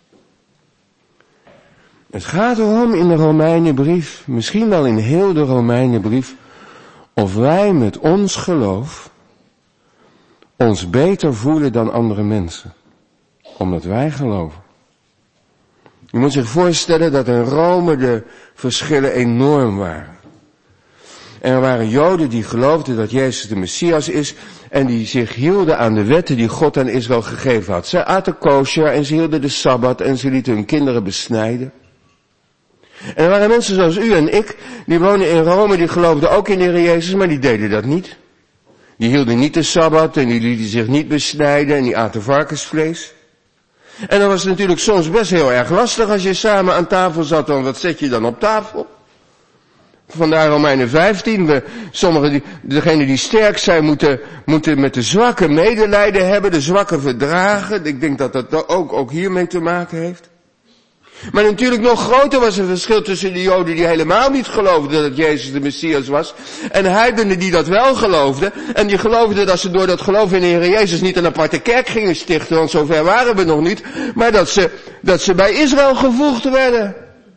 Het gaat erom in de Romeinenbrief, misschien wel in heel de Romeinenbrief, of wij met ons geloof ons beter voelen dan andere mensen. Omdat wij geloven. Je moet zich voorstellen dat in Rome de verschillen enorm waren. En er waren Joden die geloofden dat Jezus de Messias is en die zich hielden aan de wetten die God aan Israël gegeven had. Ze aten kosher en ze hielden de Sabbat en ze lieten hun kinderen besnijden. En er waren mensen zoals u en ik, die woonden in Rome, die geloofden ook in de Heer Jezus, maar die deden dat niet. Die hielden niet de Sabbat en die lieten zich niet besnijden en die aten varkensvlees. En dan was het natuurlijk soms best heel erg lastig als je samen aan tafel zat, want wat zet je dan op tafel? Vandaar Romeinen 15, degenen die sterk zijn moeten met de zwakken medelijden hebben, de zwakken verdragen. Ik denk dat dat ook hiermee te maken heeft. Maar natuurlijk nog groter was het verschil tussen de Joden die helemaal niet geloofden dat Jezus de Messias was, en heidenen die dat wel geloofden, en die geloofden dat ze door dat geloof in de Heer Jezus niet een aparte kerk gingen stichten, want zover waren we nog niet, maar dat ze bij Israël gevoegd werden.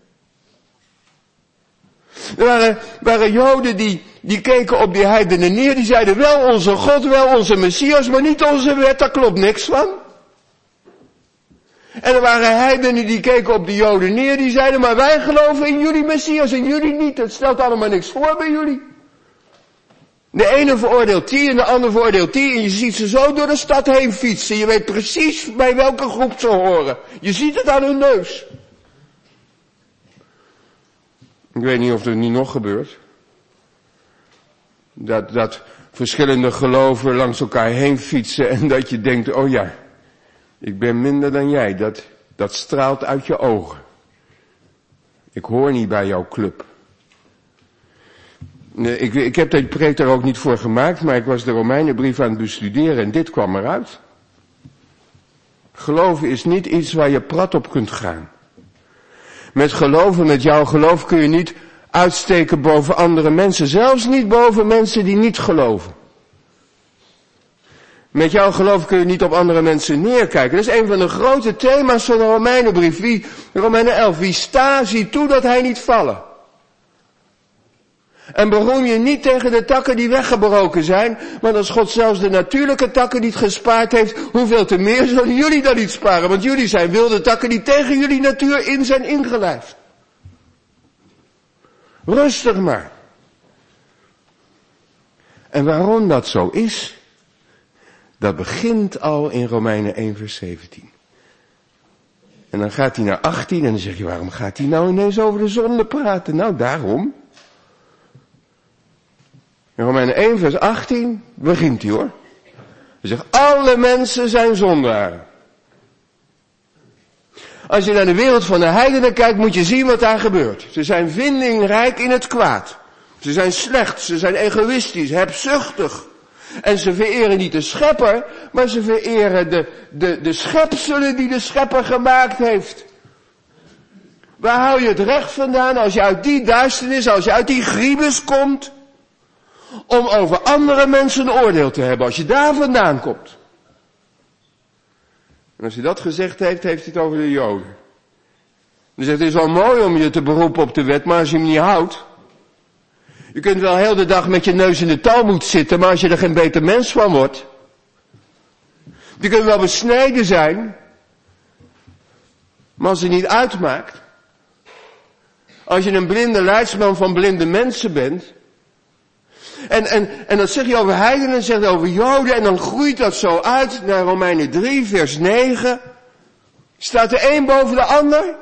Er waren Joden die keken op die heidenen neer, die zeiden wel onze God, wel onze Messias, maar niet onze wet, daar klopt niks van. En er waren heidenen die keken op de Joden neer, die zeiden maar wij geloven in jullie Messias en jullie niet, het stelt allemaal niks voor bij jullie. De ene veroordeelt die en de ander veroordeelt die en je ziet ze zo door de stad heen fietsen, je weet precies bij welke groep ze horen. Je ziet het aan hun neus. Ik weet niet of het nu nog gebeurt. Dat verschillende geloven langs elkaar heen fietsen en dat je denkt, oh ja, ik ben minder dan jij. Dat straalt uit je ogen. Ik hoor niet bij jouw club. Nee, ik heb die preek daar ook niet voor gemaakt, maar ik was de Romeinenbrief aan het bestuderen en dit kwam eruit. Geloven is niet iets waar je prat op kunt gaan. Met geloven, met jouw geloof kun je niet uitsteken boven andere mensen. Zelfs niet boven mensen die niet geloven. Met jouw geloof kun je niet op andere mensen neerkijken. Dat is een van de grote thema's van de Romeinenbrief. Romeinen 11. Wie staat, ziet toe dat hij niet vallen. En beroem je niet tegen de takken die weggebroken zijn. Want als God zelfs de natuurlijke takken niet gespaard heeft, hoeveel te meer zullen jullie dan niet sparen. Want jullie zijn wilde takken die tegen jullie natuur in zijn ingelijfd. Rustig maar. En waarom dat zo is, dat begint al in Romeinen 1 vers 17. En dan gaat hij naar 18 en dan zeg je, waarom gaat hij nou ineens over de zonde praten? Nou, daarom. In Romeinen 1 vers 18 begint hij hoor. Hij zegt, alle mensen zijn zondaren. Als je naar de wereld van de heidenen kijkt, moet je zien wat daar gebeurt. Ze zijn vindingrijk in het kwaad. Ze zijn slecht, ze zijn egoïstisch, hebzuchtig. En ze vereren niet de schepper, maar ze vereren de schepselen die de schepper gemaakt heeft. Waar hou je het recht vandaan als je uit die duisternis, als je uit die griebes komt, om over andere mensen een oordeel te hebben, als je daar vandaan komt? En als hij dat gezegd heeft, heeft hij het over de Joden. Hij zegt, het is wel mooi om je te beroepen op de wet, maar als je hem niet houdt. Je kunt wel heel de dag met je neus in de Talmud zitten, maar als je er geen beter mens van wordt. Je kunt wel besneden zijn, maar als het niet uitmaakt. Als je een blinde leidsman van blinde mensen bent. En dat zeg je over heidenen, zeg je over Joden, en dan groeit dat zo uit naar Romeinen 3 vers 9. Staat de een boven de ander?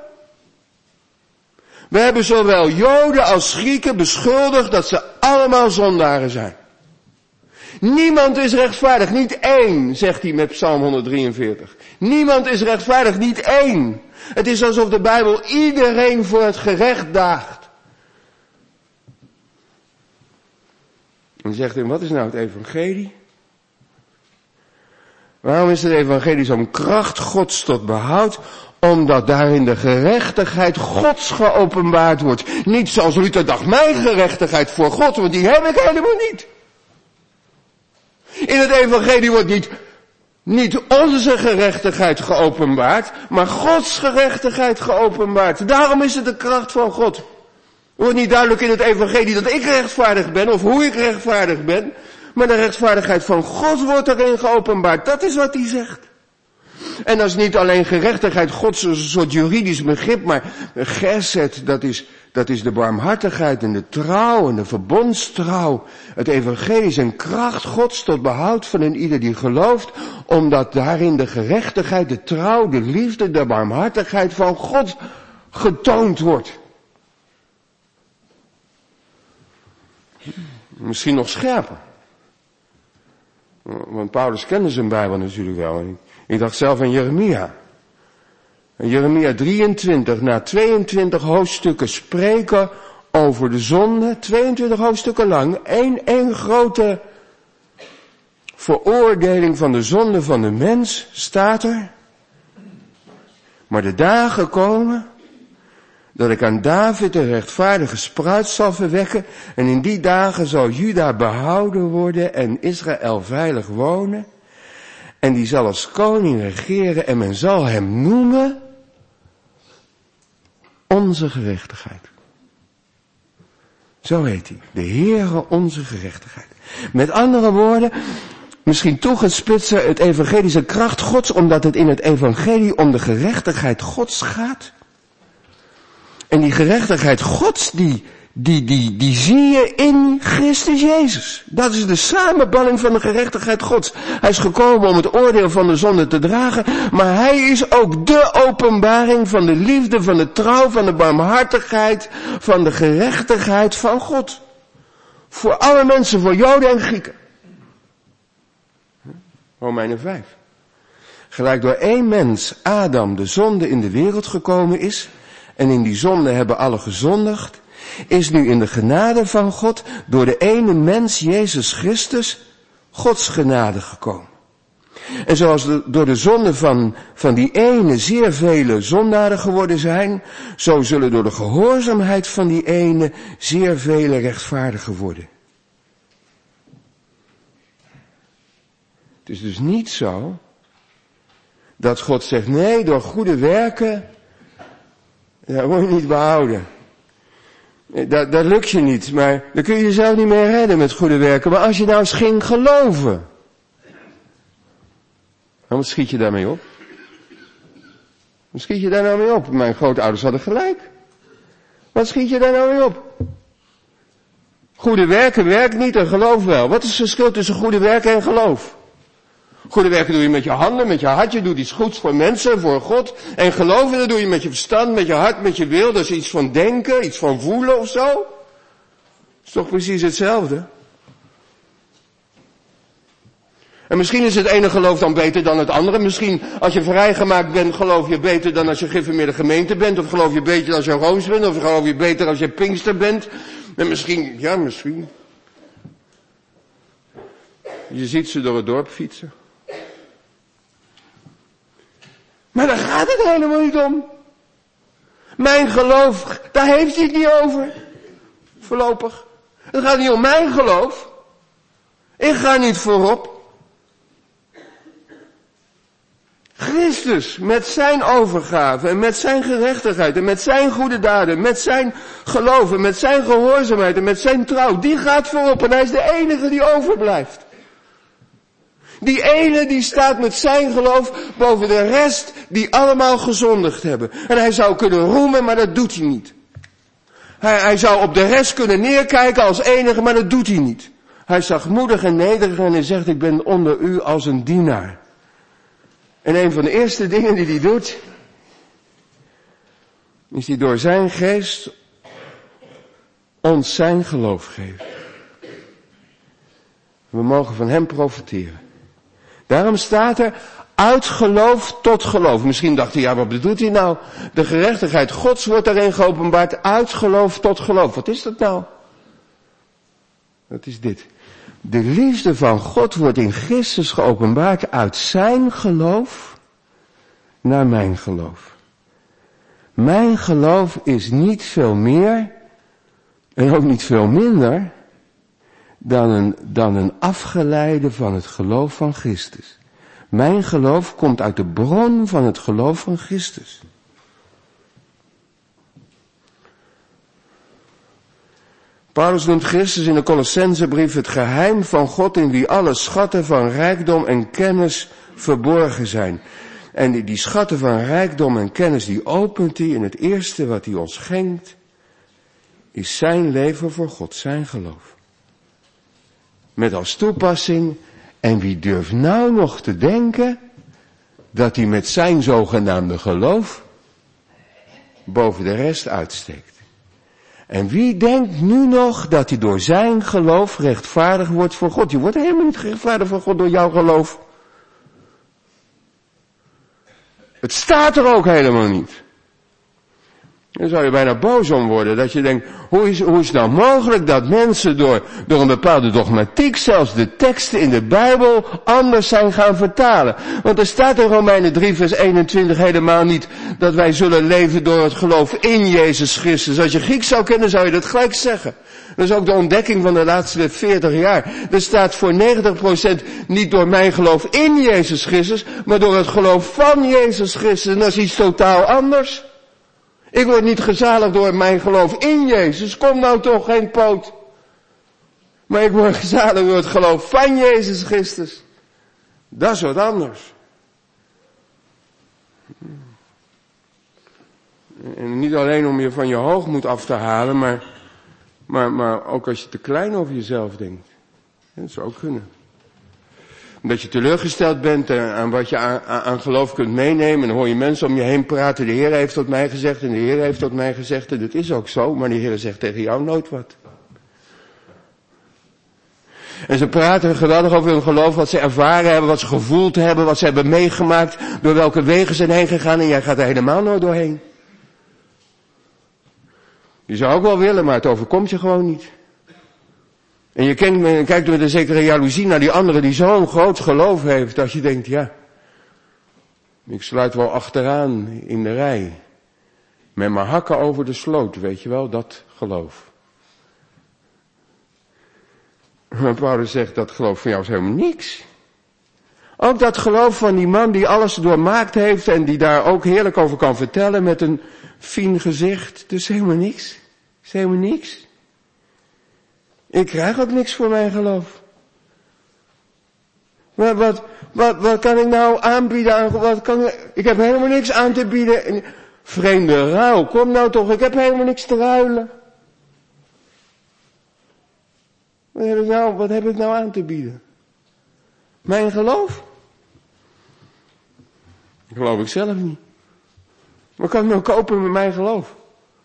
We hebben zowel Joden als Grieken beschuldigd dat ze allemaal zondaren zijn. Niemand is rechtvaardig, niet één, zegt hij met Psalm 143. Niemand is rechtvaardig, niet één. Het is alsof de Bijbel iedereen voor het gerecht daagt. En zegt hij, wat is nou het evangelie? Waarom is het evangelie zo'n kracht Gods tot behoud? Omdat daarin de gerechtigheid Gods geopenbaard wordt. Niet zoals Luther dacht, mijn gerechtigheid voor God, want die heb ik helemaal niet. In het evangelie wordt niet onze gerechtigheid geopenbaard, maar Gods gerechtigheid geopenbaard. Daarom is het de kracht van God. Het wordt niet duidelijk in het evangelie dat ik rechtvaardig ben, of hoe ik rechtvaardig ben, maar de rechtvaardigheid van God wordt erin geopenbaard. Dat is wat hij zegt. En dat is niet alleen gerechtigheid Gods, een soort juridisch begrip, maar gesed, Dat is de barmhartigheid en de trouw en de verbondstrouw. Het evangelie is een kracht Gods tot behoud van een ieder die gelooft, omdat daarin de gerechtigheid, de trouw, de liefde, de barmhartigheid van God getoond wordt. Misschien nog scherper. Want Paulus kende zijn Bijbel natuurlijk wel. Ik dacht zelf aan Jeremia. En Jeremia 23, na 22 hoofdstukken spreken over de zonde, 22 hoofdstukken lang, één grote veroordeling van de zonde van de mens, staat er. Maar de dagen komen dat ik aan David een rechtvaardige spruit zal verwekken, en in die dagen zal Juda behouden worden en Israël veilig wonen, en die zal als koning regeren en men zal hem noemen onze gerechtigheid. Zo heet hij, de Heere onze gerechtigheid. Met andere woorden, misschien toegespitser, het evangelische kracht Gods, omdat het in het evangelie om de gerechtigheid Gods gaat. En die gerechtigheid Gods, die zie je in Christus Jezus. Dat is de samenballing van de gerechtigheid Gods. Hij is gekomen om het oordeel van de zonde te dragen, maar hij is ook de openbaring van de liefde, van de trouw, van de barmhartigheid, van de gerechtigheid van God. Voor alle mensen, voor Joden en Grieken. Romeinen 5. Gelijk door één mens, Adam, de zonde in de wereld gekomen is, en in die zonde hebben alle gezondigd, is nu in de genade van God door de ene mens, Jezus Christus, Gods genade gekomen. En zoals door de zonde van die ene zeer vele zondaren geworden zijn, zo zullen door de gehoorzaamheid van die ene zeer vele rechtvaardigen worden. Het is dus niet zo dat God zegt, nee, door goede werken, dat word je niet behouden. Dat lukt je niet, maar dan kun je jezelf niet meer redden met goede werken. Maar als je nou eens ging geloven, wat schiet je daarmee op? Wat schiet je daar nou mee op? Mijn grootouders hadden gelijk. Wat schiet je daar nou mee op? Goede werken werkt niet en geloof wel. Wat is het verschil tussen goede werken en geloof? Goede werken doe je met je handen, met je hart. Je doet iets goeds voor mensen, voor God. En geloven, dat doe je met je verstand, met je hart, met je wil. Dat is iets van denken, iets van voelen of zo. Dat is toch precies hetzelfde. En misschien is het ene geloof dan beter dan het andere. Misschien als je vrijgemaakt bent, geloof je beter dan als je geïnformeerde gemeente bent. Of geloof je beter als je Rooms bent. Of geloof je beter als je Pinkster bent. En misschien, ja misschien. Je ziet ze door het dorp fietsen. Maar daar gaat het helemaal niet om. Mijn geloof, daar heeft hij het niet over. Voorlopig. Het gaat niet om mijn geloof. Ik ga niet voorop. Christus met zijn overgave en met zijn gerechtigheid en met zijn goede daden, met zijn geloof en met zijn gehoorzaamheid en met zijn trouw, die gaat voorop en hij is de enige die overblijft. Die ene die staat met zijn geloof boven de rest die allemaal gezondigd hebben. En hij zou kunnen roemen, maar dat doet hij niet. Hij zou op de rest kunnen neerkijken als enige, maar dat doet hij niet. Hij is zachtmoedig en nederig en hij zegt, ik ben onder u als een dienaar. En een van de eerste dingen die hij doet, is hij door zijn geest ons zijn geloof geven. We mogen van hem profiteren. Daarom staat er, uit geloof tot geloof. Misschien dacht hij, ja, wat bedoelt hij nou? De gerechtigheid Gods wordt daarin geopenbaard, uit geloof tot geloof. Wat is dat nou? Dat is dit. De liefde van God wordt in Christus geopenbaard uit zijn geloof naar mijn geloof. Mijn geloof is niet veel meer en ook niet veel minder dan een afgeleide van het geloof van Christus. Mijn geloof komt uit de bron van het geloof van Christus. Paulus noemt Christus in de Colossensebrief het geheim van God in wie alle schatten van rijkdom en kennis verborgen zijn. En die schatten van rijkdom en kennis die opent hij in het eerste wat hij ons schenkt. is zijn leven voor God, zijn geloof. Met als toepassing, en wie durft nou nog te denken dat hij met zijn zogenaamde geloof boven de rest uitsteekt. En wie denkt nu nog dat hij door zijn geloof rechtvaardig wordt voor God? Je wordt helemaal niet gerechtvaardigd voor God door jouw geloof. Het staat er ook helemaal niet. Dan zou je bijna boos om worden, dat je denkt, hoe is het nou mogelijk dat mensen door een bepaalde dogmatiek zelfs de teksten in de Bijbel anders zijn gaan vertalen. Want er staat in Romeinen 3 vers 21 helemaal niet dat wij zullen leven door het geloof in Jezus Christus. Als je Grieks zou kennen zou je dat gelijk zeggen. Dat is ook de ontdekking van de laatste 40 jaar. Er staat voor 90% niet door mijn geloof in Jezus Christus, maar door het geloof van Jezus Christus. En dat is iets totaal anders. Ik word niet gezaligd door mijn geloof in Jezus. Kom nou toch, geen poot. Maar ik word gezaligd door het geloof van Jezus Christus. Dat is wat anders. En niet alleen om je van je hoogmoed af te halen, maar ook als je te klein over jezelf denkt. Dat zou ook kunnen. Omdat je teleurgesteld bent aan wat je aan geloof kunt meenemen. En dan hoor je mensen om je heen praten. De Heer heeft tot mij gezegd en de Heer heeft tot mij gezegd. En dat is ook zo, maar de Heer zegt tegen jou nooit wat. En ze praten geweldig over hun geloof, wat ze ervaren hebben, wat ze gevoeld hebben, wat ze hebben meegemaakt. Door welke wegen ze heen gegaan en jij gaat er helemaal nooit doorheen. Je zou ook wel willen, maar het overkomt je gewoon niet. En je kijkt met een zekere jaloezie naar die andere die zo'n groot geloof heeft, dat je denkt, ja, ik sluit wel achteraan in de rij. Met mijn hakken over de sloot, weet je wel, dat geloof. Maar Paulus zegt, dat geloof van jou is helemaal niks. Ook dat geloof van die man die alles doormaakt heeft en die daar ook heerlijk over kan vertellen met een fijn gezicht, dus helemaal niks. Is helemaal niks. Ik krijg ook niks voor mijn geloof. Wat kan ik nou aanbieden aan, ik heb helemaal niks aan te bieden. Vreemde ruil, kom nou toch, ik heb helemaal niks te ruilen. Wat heb ik nou aan te bieden? Mijn geloof? Dat geloof ik zelf niet. Wat kan ik nou kopen met mijn geloof?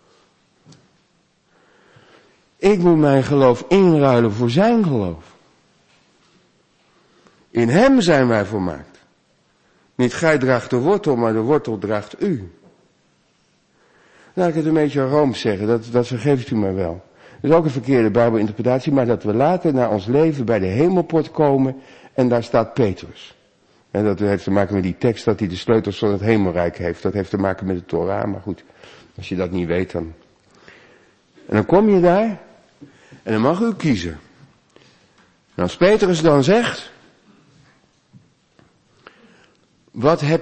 Ik moet mijn geloof inruilen voor zijn geloof. In hem zijn wij volmaakt. Niet gij draagt de wortel, maar de wortel draagt u. Laat ik het een beetje rooms zeggen, dat vergeeft u mij wel. Dat is ook een verkeerde Bijbelinterpretatie, maar dat we later naar ons leven bij de hemelpoort komen en daar staat Petrus. En dat heeft te maken met die tekst dat hij de sleutels van het hemelrijk heeft. Dat heeft te maken met de Torah, maar goed, als je dat niet weet dan. En dan kom je daar en dan mag u kiezen. En als Petrus dan zegt, wat heb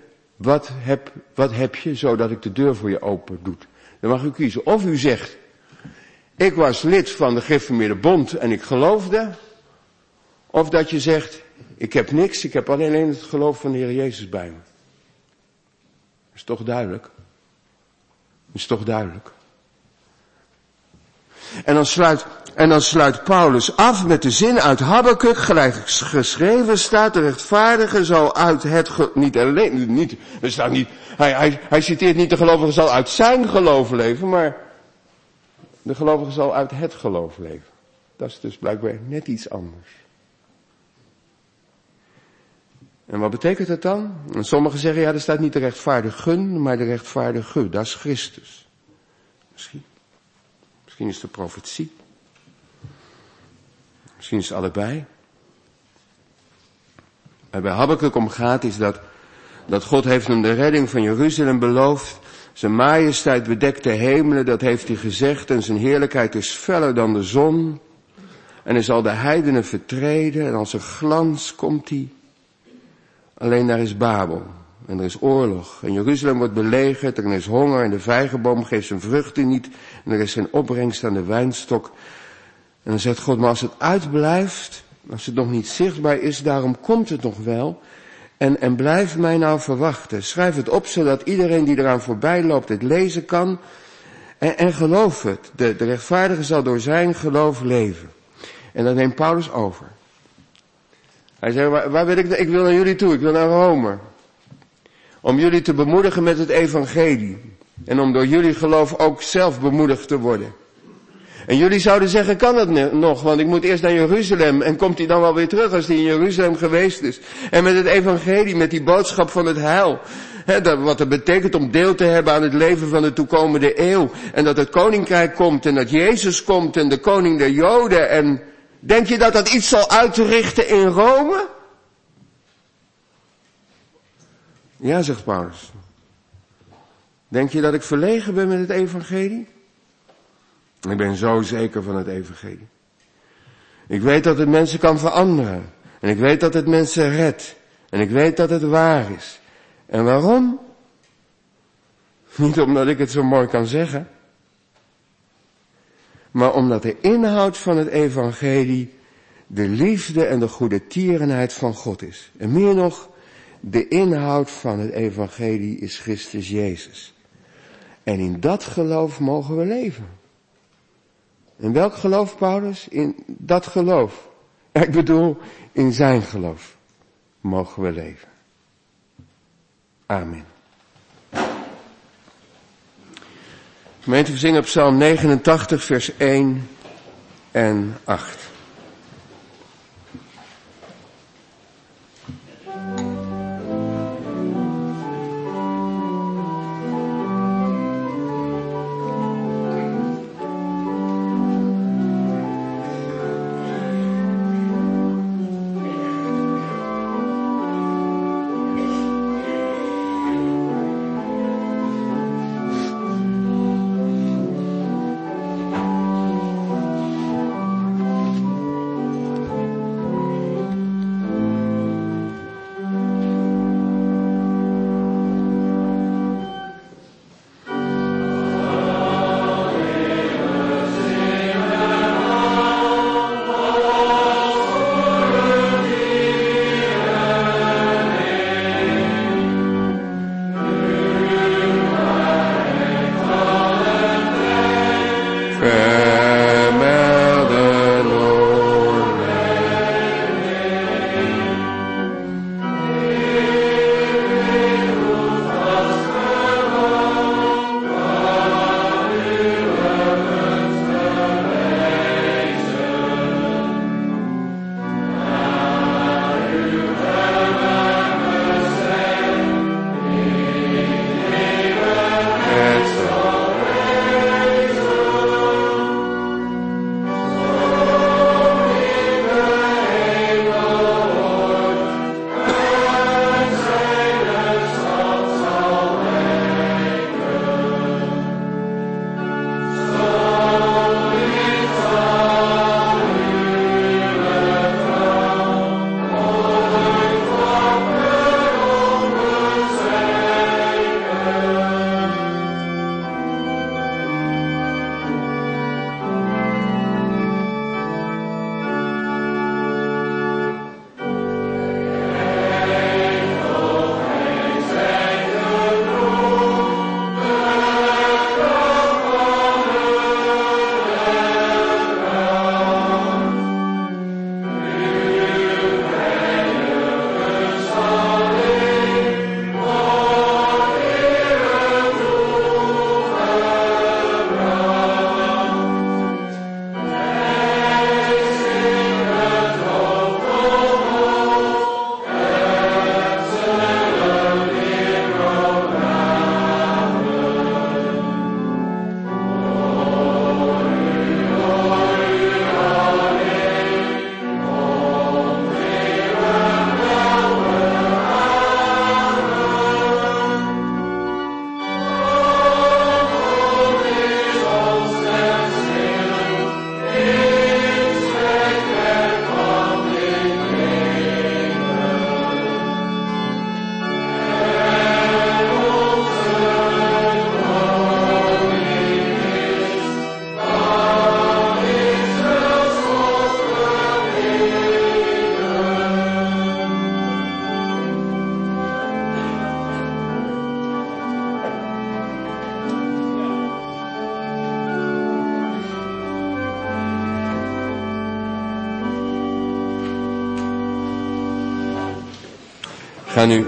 je zodat ik de deur voor je open doe? Dan mag u kiezen. Of u zegt, ik was lid van de gereformeerde bond en ik geloofde. Of dat je zegt, ik heb niks, ik heb alleen het geloof van de Heer Jezus bij me. Dat is toch duidelijk? Dat is toch duidelijk? En dan sluit Paulus af met de zin uit Habakuk, gelijk geschreven staat, de rechtvaardige zal uit het hij citeert niet de gelovige zal uit zijn geloof leven, maar de gelovige zal uit het geloof leven. Dat is dus blijkbaar net iets anders. En wat betekent dat dan? En sommigen zeggen, ja, er staat niet de rechtvaardigen, maar de rechtvaardige, dat is Christus. Misschien is het de profetie. Misschien is het allebei. Waar bij Habakuk om gaat is dat God heeft hem de redding van Jeruzalem beloofd. Zijn majesteit bedekt de hemelen, dat heeft hij gezegd. En zijn heerlijkheid is feller dan de zon. En hij zal de heidenen vertreden. En als een glans komt hij. Alleen daar is Babel. En er is oorlog. En Jeruzalem wordt belegerd. En er is honger. En de vijgenboom geeft zijn vruchten niet. En er is geen opbrengst aan de wijnstok. En dan zegt God, maar als het uitblijft, als het nog niet zichtbaar is, daarom komt het nog wel. En blijf mij nou verwachten. Schrijf het op, zodat iedereen die eraan voorbij loopt het lezen kan. En geloof het, de rechtvaardige zal door zijn geloof leven. En dat neemt Paulus over. Hij zegt, waar wil ik wil naar jullie toe, ik wil naar Rome. Om jullie te bemoedigen met het evangelie. En om door jullie geloof ook zelf bemoedigd te worden. En jullie zouden zeggen, kan dat nog? Want ik moet eerst naar Jeruzalem. En komt hij dan wel weer terug als hij in Jeruzalem geweest is? En met het evangelie, met die boodschap van het heil. Wat het betekent om deel te hebben aan het leven van de toekomende eeuw. En dat het koninkrijk komt en dat Jezus komt en de koning der Joden. En denk je dat dat iets zal uitrichten in Rome? Ja, zegt Paulus. Denk je dat ik verlegen ben met het evangelie? Ik ben zo zeker van het evangelie. Ik weet dat het mensen kan veranderen. En ik weet dat het mensen redt. En ik weet dat het waar is. En waarom? Niet omdat ik het zo mooi kan zeggen. Maar omdat de inhoud van het evangelie de liefde en de goedertierenheid van God is. En meer nog, de inhoud van het evangelie is Christus Jezus. En in dat geloof mogen we leven. In welk geloof, Paulus? In dat geloof. Ja, ik bedoel, in zijn geloof mogen we leven. Amen. Gemeente, we zingen op Psalm 89, vers 1 en 8. Ga nu.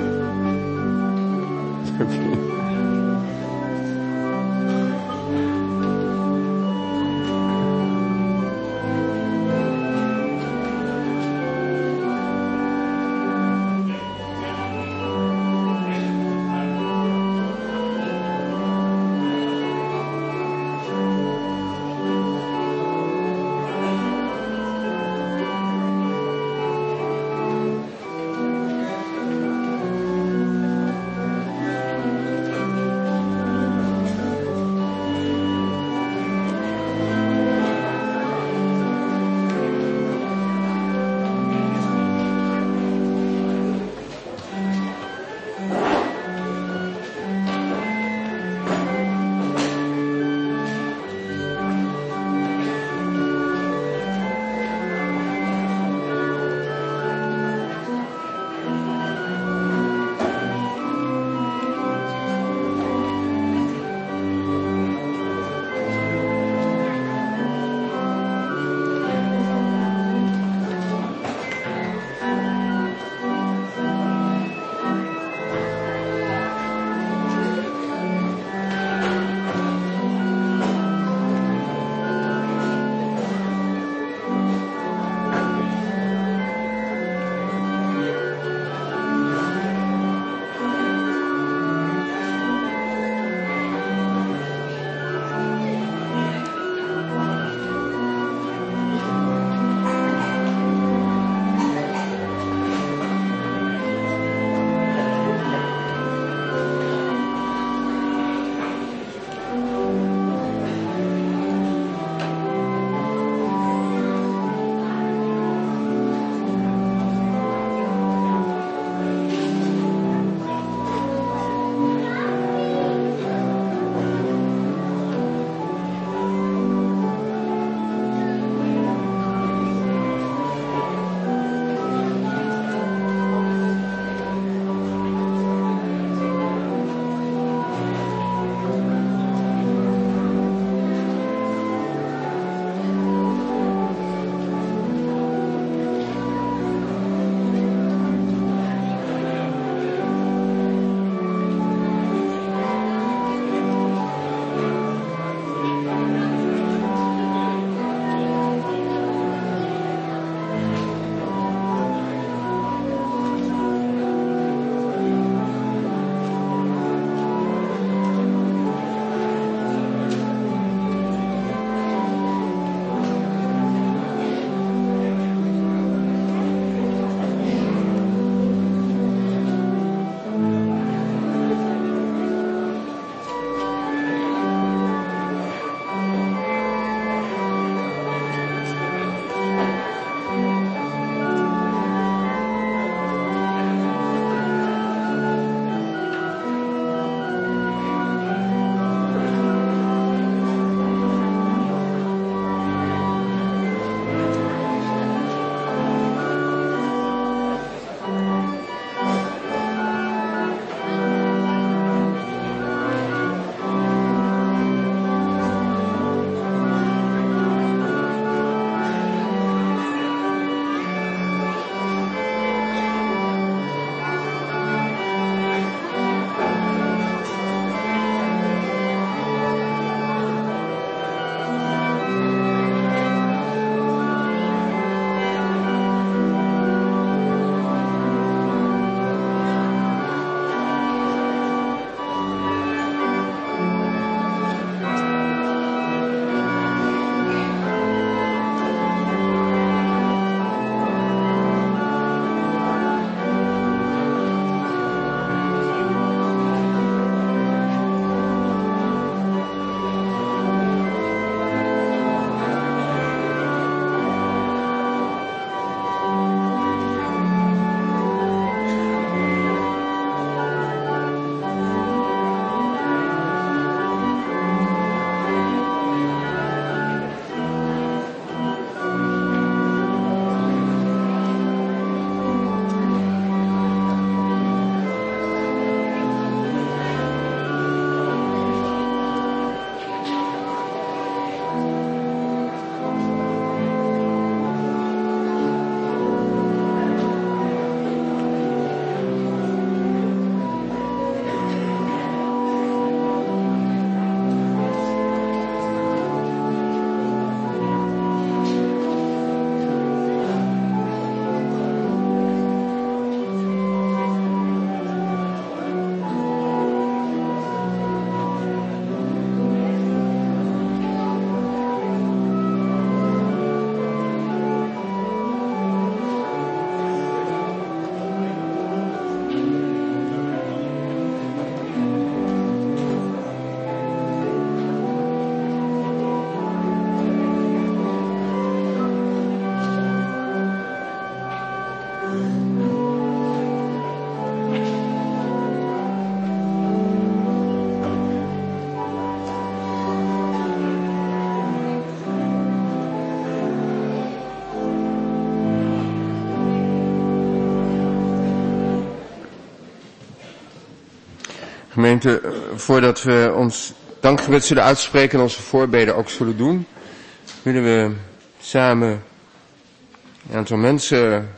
Gemeente, voordat we ons dankgebed zullen uitspreken en onze voorbeden ook zullen doen, willen we samen een aantal mensen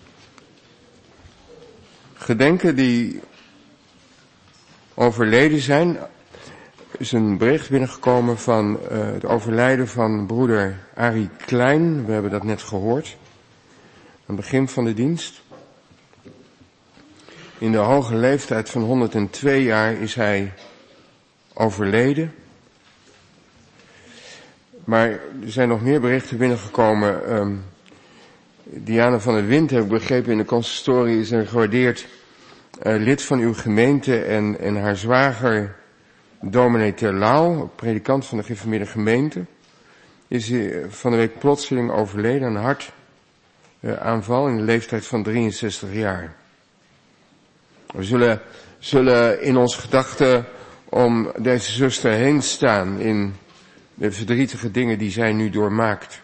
gedenken die overleden zijn. Er is een bericht binnengekomen van het overlijden van broeder Arie Klein. We hebben dat net gehoord aan het begin van de dienst. In de hoge leeftijd van 102 jaar is hij overleden. Maar er zijn nog meer berichten binnengekomen. Diana van der Wind, heb ik begrepen, in de consistorie is een gewaardeerd lid van uw gemeente en haar zwager dominee Terlouw, predikant van de gereformeerde gemeente, is van de week plotseling overleden aan een hartaanval in de leeftijd van 63 jaar. We zullen in onze gedachten om deze zuster heen staan in de verdrietige dingen die zij nu doormaakt.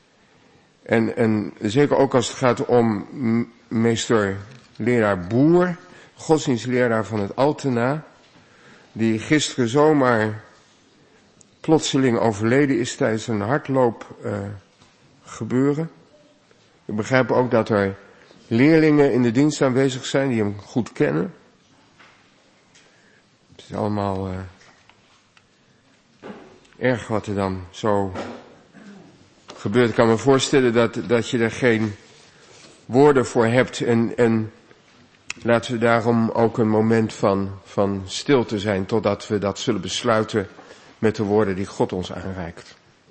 En zeker ook als het gaat om meester leraar Boer, godsdienstleraar van het Altena, die gisteren zomaar plotseling overleden is tijdens een hardloop gebeuren. Ik begrijp ook dat er leerlingen in de dienst aanwezig zijn die hem goed kennen. Het is allemaal erg wat er dan zo gebeurt. Ik kan me voorstellen dat je er geen woorden voor hebt en laten we daarom ook een moment van stilte zijn totdat we dat zullen besluiten met de woorden die God ons aanreikt.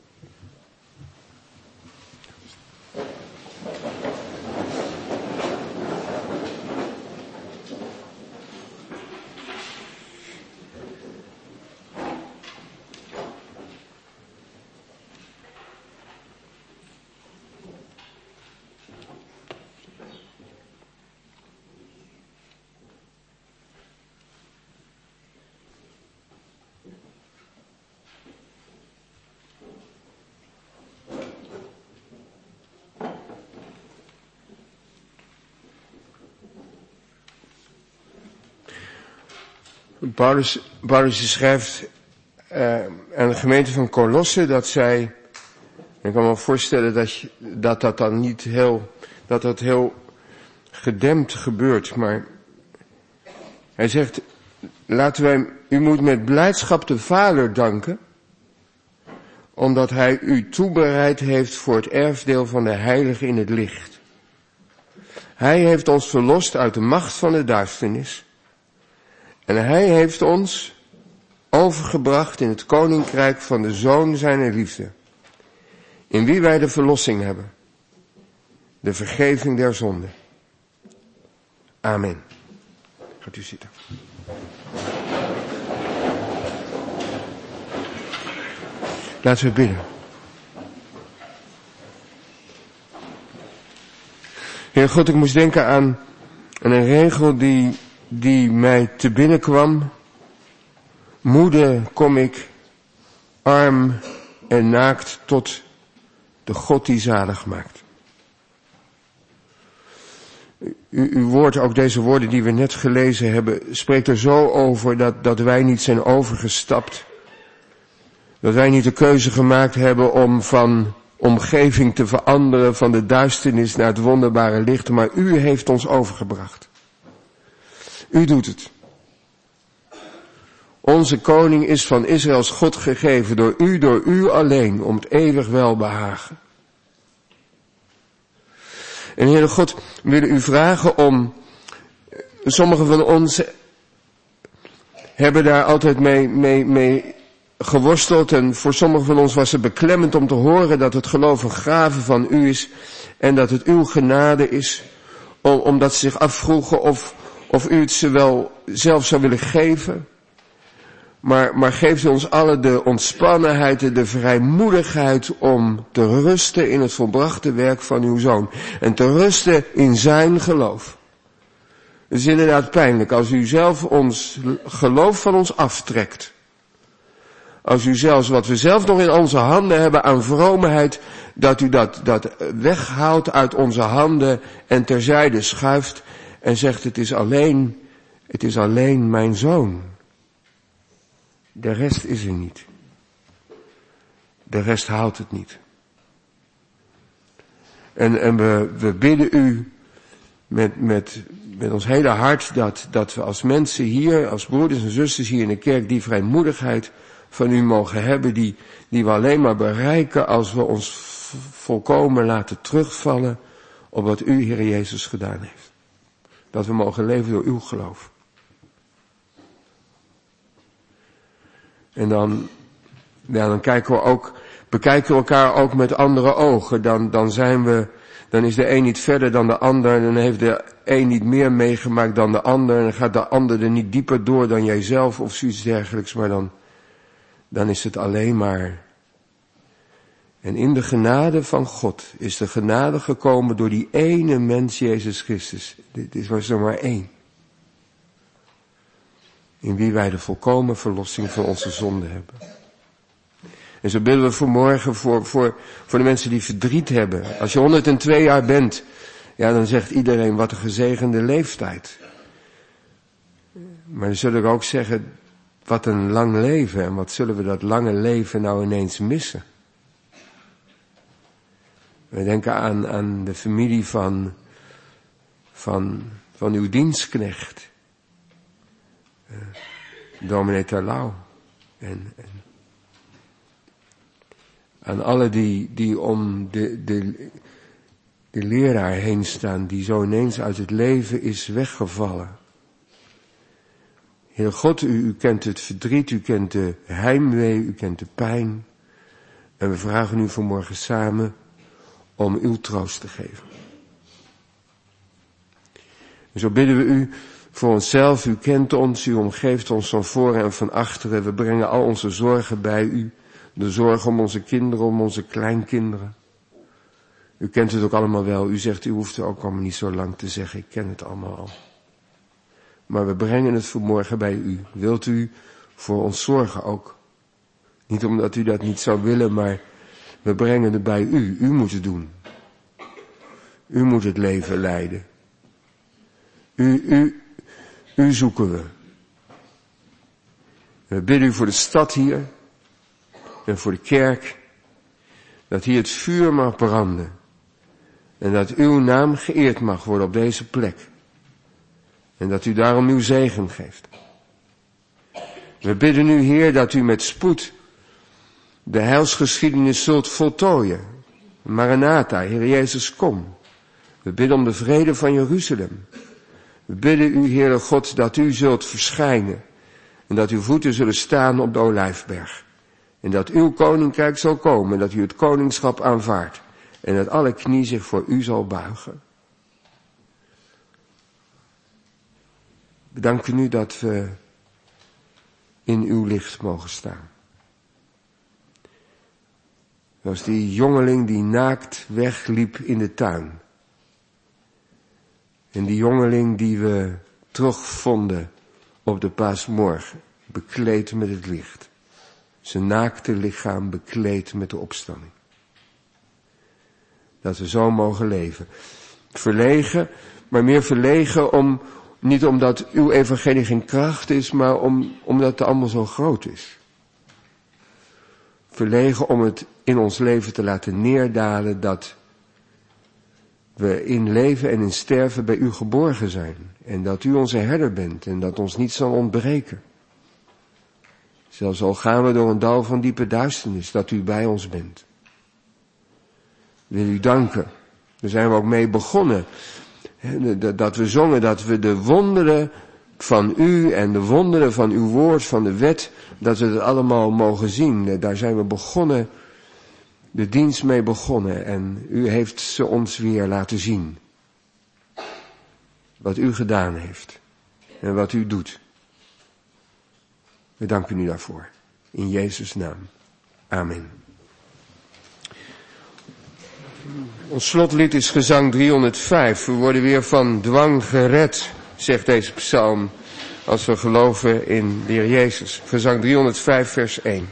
Paulus schrijft aan de gemeente van Colosse dat zij, ik kan me voorstellen dat dan niet heel gedempt gebeurt, maar hij zegt, u moet met blijdschap de Vader danken, omdat hij u toebereid heeft voor het erfdeel van de heiligen in het licht. Hij heeft ons verlost uit de macht van de duisternis. En hij heeft ons overgebracht in het koninkrijk van de Zoon zijner liefde, in wie wij de verlossing hebben, de vergeving der zonden. Amen. Gaat u zitten. Laten we bidden. Heer God, ik moest denken aan een regel die mij te binnen kwam. Moede kom ik, arm en naakt, tot de God die zalig maakt. Uw woord, ook deze woorden die we net gelezen hebben, spreekt er zo over dat wij niet zijn overgestapt. Dat wij niet de keuze gemaakt hebben om van omgeving te veranderen, van de duisternis naar het wonderbare licht, maar u heeft ons overgebracht. U doet het. Onze koning is van Israëls God gegeven, door u alleen, om het eeuwig welbehagen. En Heere God, we willen u vragen om, sommigen van ons hebben daar altijd mee geworsteld en voor sommigen van ons was het beklemmend om te horen dat het geloof een gave van u is en dat het uw genade is, omdat ze zich afvroegen of u het ze wel zelf zou willen geven. Maar geeft u ons allen de ontspannenheid en de vrijmoedigheid om te rusten in het volbrachte werk van uw Zoon. En te rusten in zijn geloof. Het is inderdaad pijnlijk als u zelf ons geloof van ons aftrekt. Als u zelfs wat we zelf nog in onze handen hebben aan vroomheid, dat u dat weghaalt uit onze handen en terzijde schuift en zegt het is alleen mijn Zoon De rest is er niet. De rest haalt het niet. En we bidden u met ons hele hart dat we als mensen hier, als broeders en zusters hier in de kerk, die vrijmoedigheid van u mogen hebben, die we alleen maar bereiken als we ons volkomen laten terugvallen op wat u, Heer Jezus, gedaan heeft. Dat we mogen leven door uw geloof. En dan bekijken we elkaar ook met andere ogen. Dan is de een niet verder dan de ander. En dan heeft de een niet meer meegemaakt dan de ander. En dan gaat de ander er niet dieper door dan jijzelf of zoiets dergelijks. Maar dan is het alleen maar. En in de genade van God is de genade gekomen door die ene mens, Jezus Christus. Dit was er maar één. In wie wij de volkomen verlossing van onze zonden hebben. En zo bidden we vanmorgen voor de mensen die verdriet hebben. Als je 102 jaar bent, ja, dan zegt iedereen wat een gezegende leeftijd. Maar dan zullen we ook zeggen, wat een lang leven. En wat zullen we dat lange leven nou ineens missen? We denken aan de familie van uw dienstknecht. Dominee Terlouw. En aan alle die om de leraar heen staan, die zo ineens uit het leven is weggevallen. Heer God, u kent het verdriet, u kent de heimwee, u kent de pijn. En we vragen u vanmorgen samen om uw troost te geven. En zo bidden we u voor onszelf, u kent ons, u omgeeft ons van voren en van achteren. We brengen al onze zorgen bij u. De zorg om onze kinderen, om onze kleinkinderen. U kent het ook allemaal wel. U zegt, u hoeft het ook allemaal niet zo lang te zeggen. Ik ken het allemaal al. Maar we brengen het vanmorgen bij u. Wilt u voor ons zorgen ook? Niet omdat u dat niet zou willen, maar we brengen het bij u. U moet het doen. U moet het leven leiden. U zoeken we. We bidden u voor de stad hier. En voor de kerk, dat hier het vuur mag branden. En dat uw naam geëerd mag worden op deze plek. En dat u daarom uw zegen geeft. We bidden u, Heer, dat u met spoed de heilsgeschiedenis zult voltooien. Maranatha, Heer Jezus, kom. We bidden om de vrede van Jeruzalem. We bidden u, Heere God, dat u zult verschijnen. En dat uw voeten zullen staan op de Olijfberg. En dat uw koninkrijk zal komen, en dat u het koningschap aanvaardt. En dat alle knie zich voor u zal buigen. Bedanken u dat we in uw licht mogen staan. Zoals die jongeling die naakt wegliep in de tuin. En die jongeling die we terugvonden op de paasmorgen, bekleed met het licht. Zijn naakte lichaam bekleed met de opstanding. Dat we zo mogen leven. Verlegen, maar meer verlegen niet omdat uw evangelie geen kracht is, maar omdat het allemaal zo groot is. Verlegen om het in ons leven te laten neerdalen dat we in leven en in sterven bij u geborgen zijn. En dat u onze herder bent en dat ons niet zal ontbreken. Zelfs al gaan we door een dal van diepe duisternis, dat u bij ons bent. Wil u danken. Daar zijn we ook mee begonnen. Dat we zongen dat we de wonderen van u en de wonderen van uw woord, van de wet, dat we het allemaal mogen zien. Daar zijn we begonnen, de dienst mee begonnen. En u heeft ze ons weer laten zien. Wat u gedaan heeft. En wat u doet. We danken u daarvoor. In Jezus' naam. Amen. Ons slotlied is gezang 305. We worden weer van dwang gered, zegt deze psalm, als we geloven in de Heer Jezus. Gezang 305 vers 1.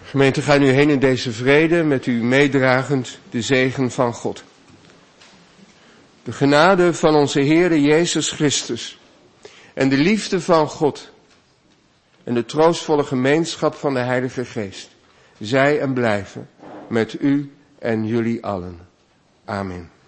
Gemeente, ga nu heen in deze vrede, met u meedragend de zegen van God. De genade van onze Heere Jezus Christus en de liefde van God en de troostvolle gemeenschap van de Heilige Geest, zij en blijven met u en jullie allen. Amen.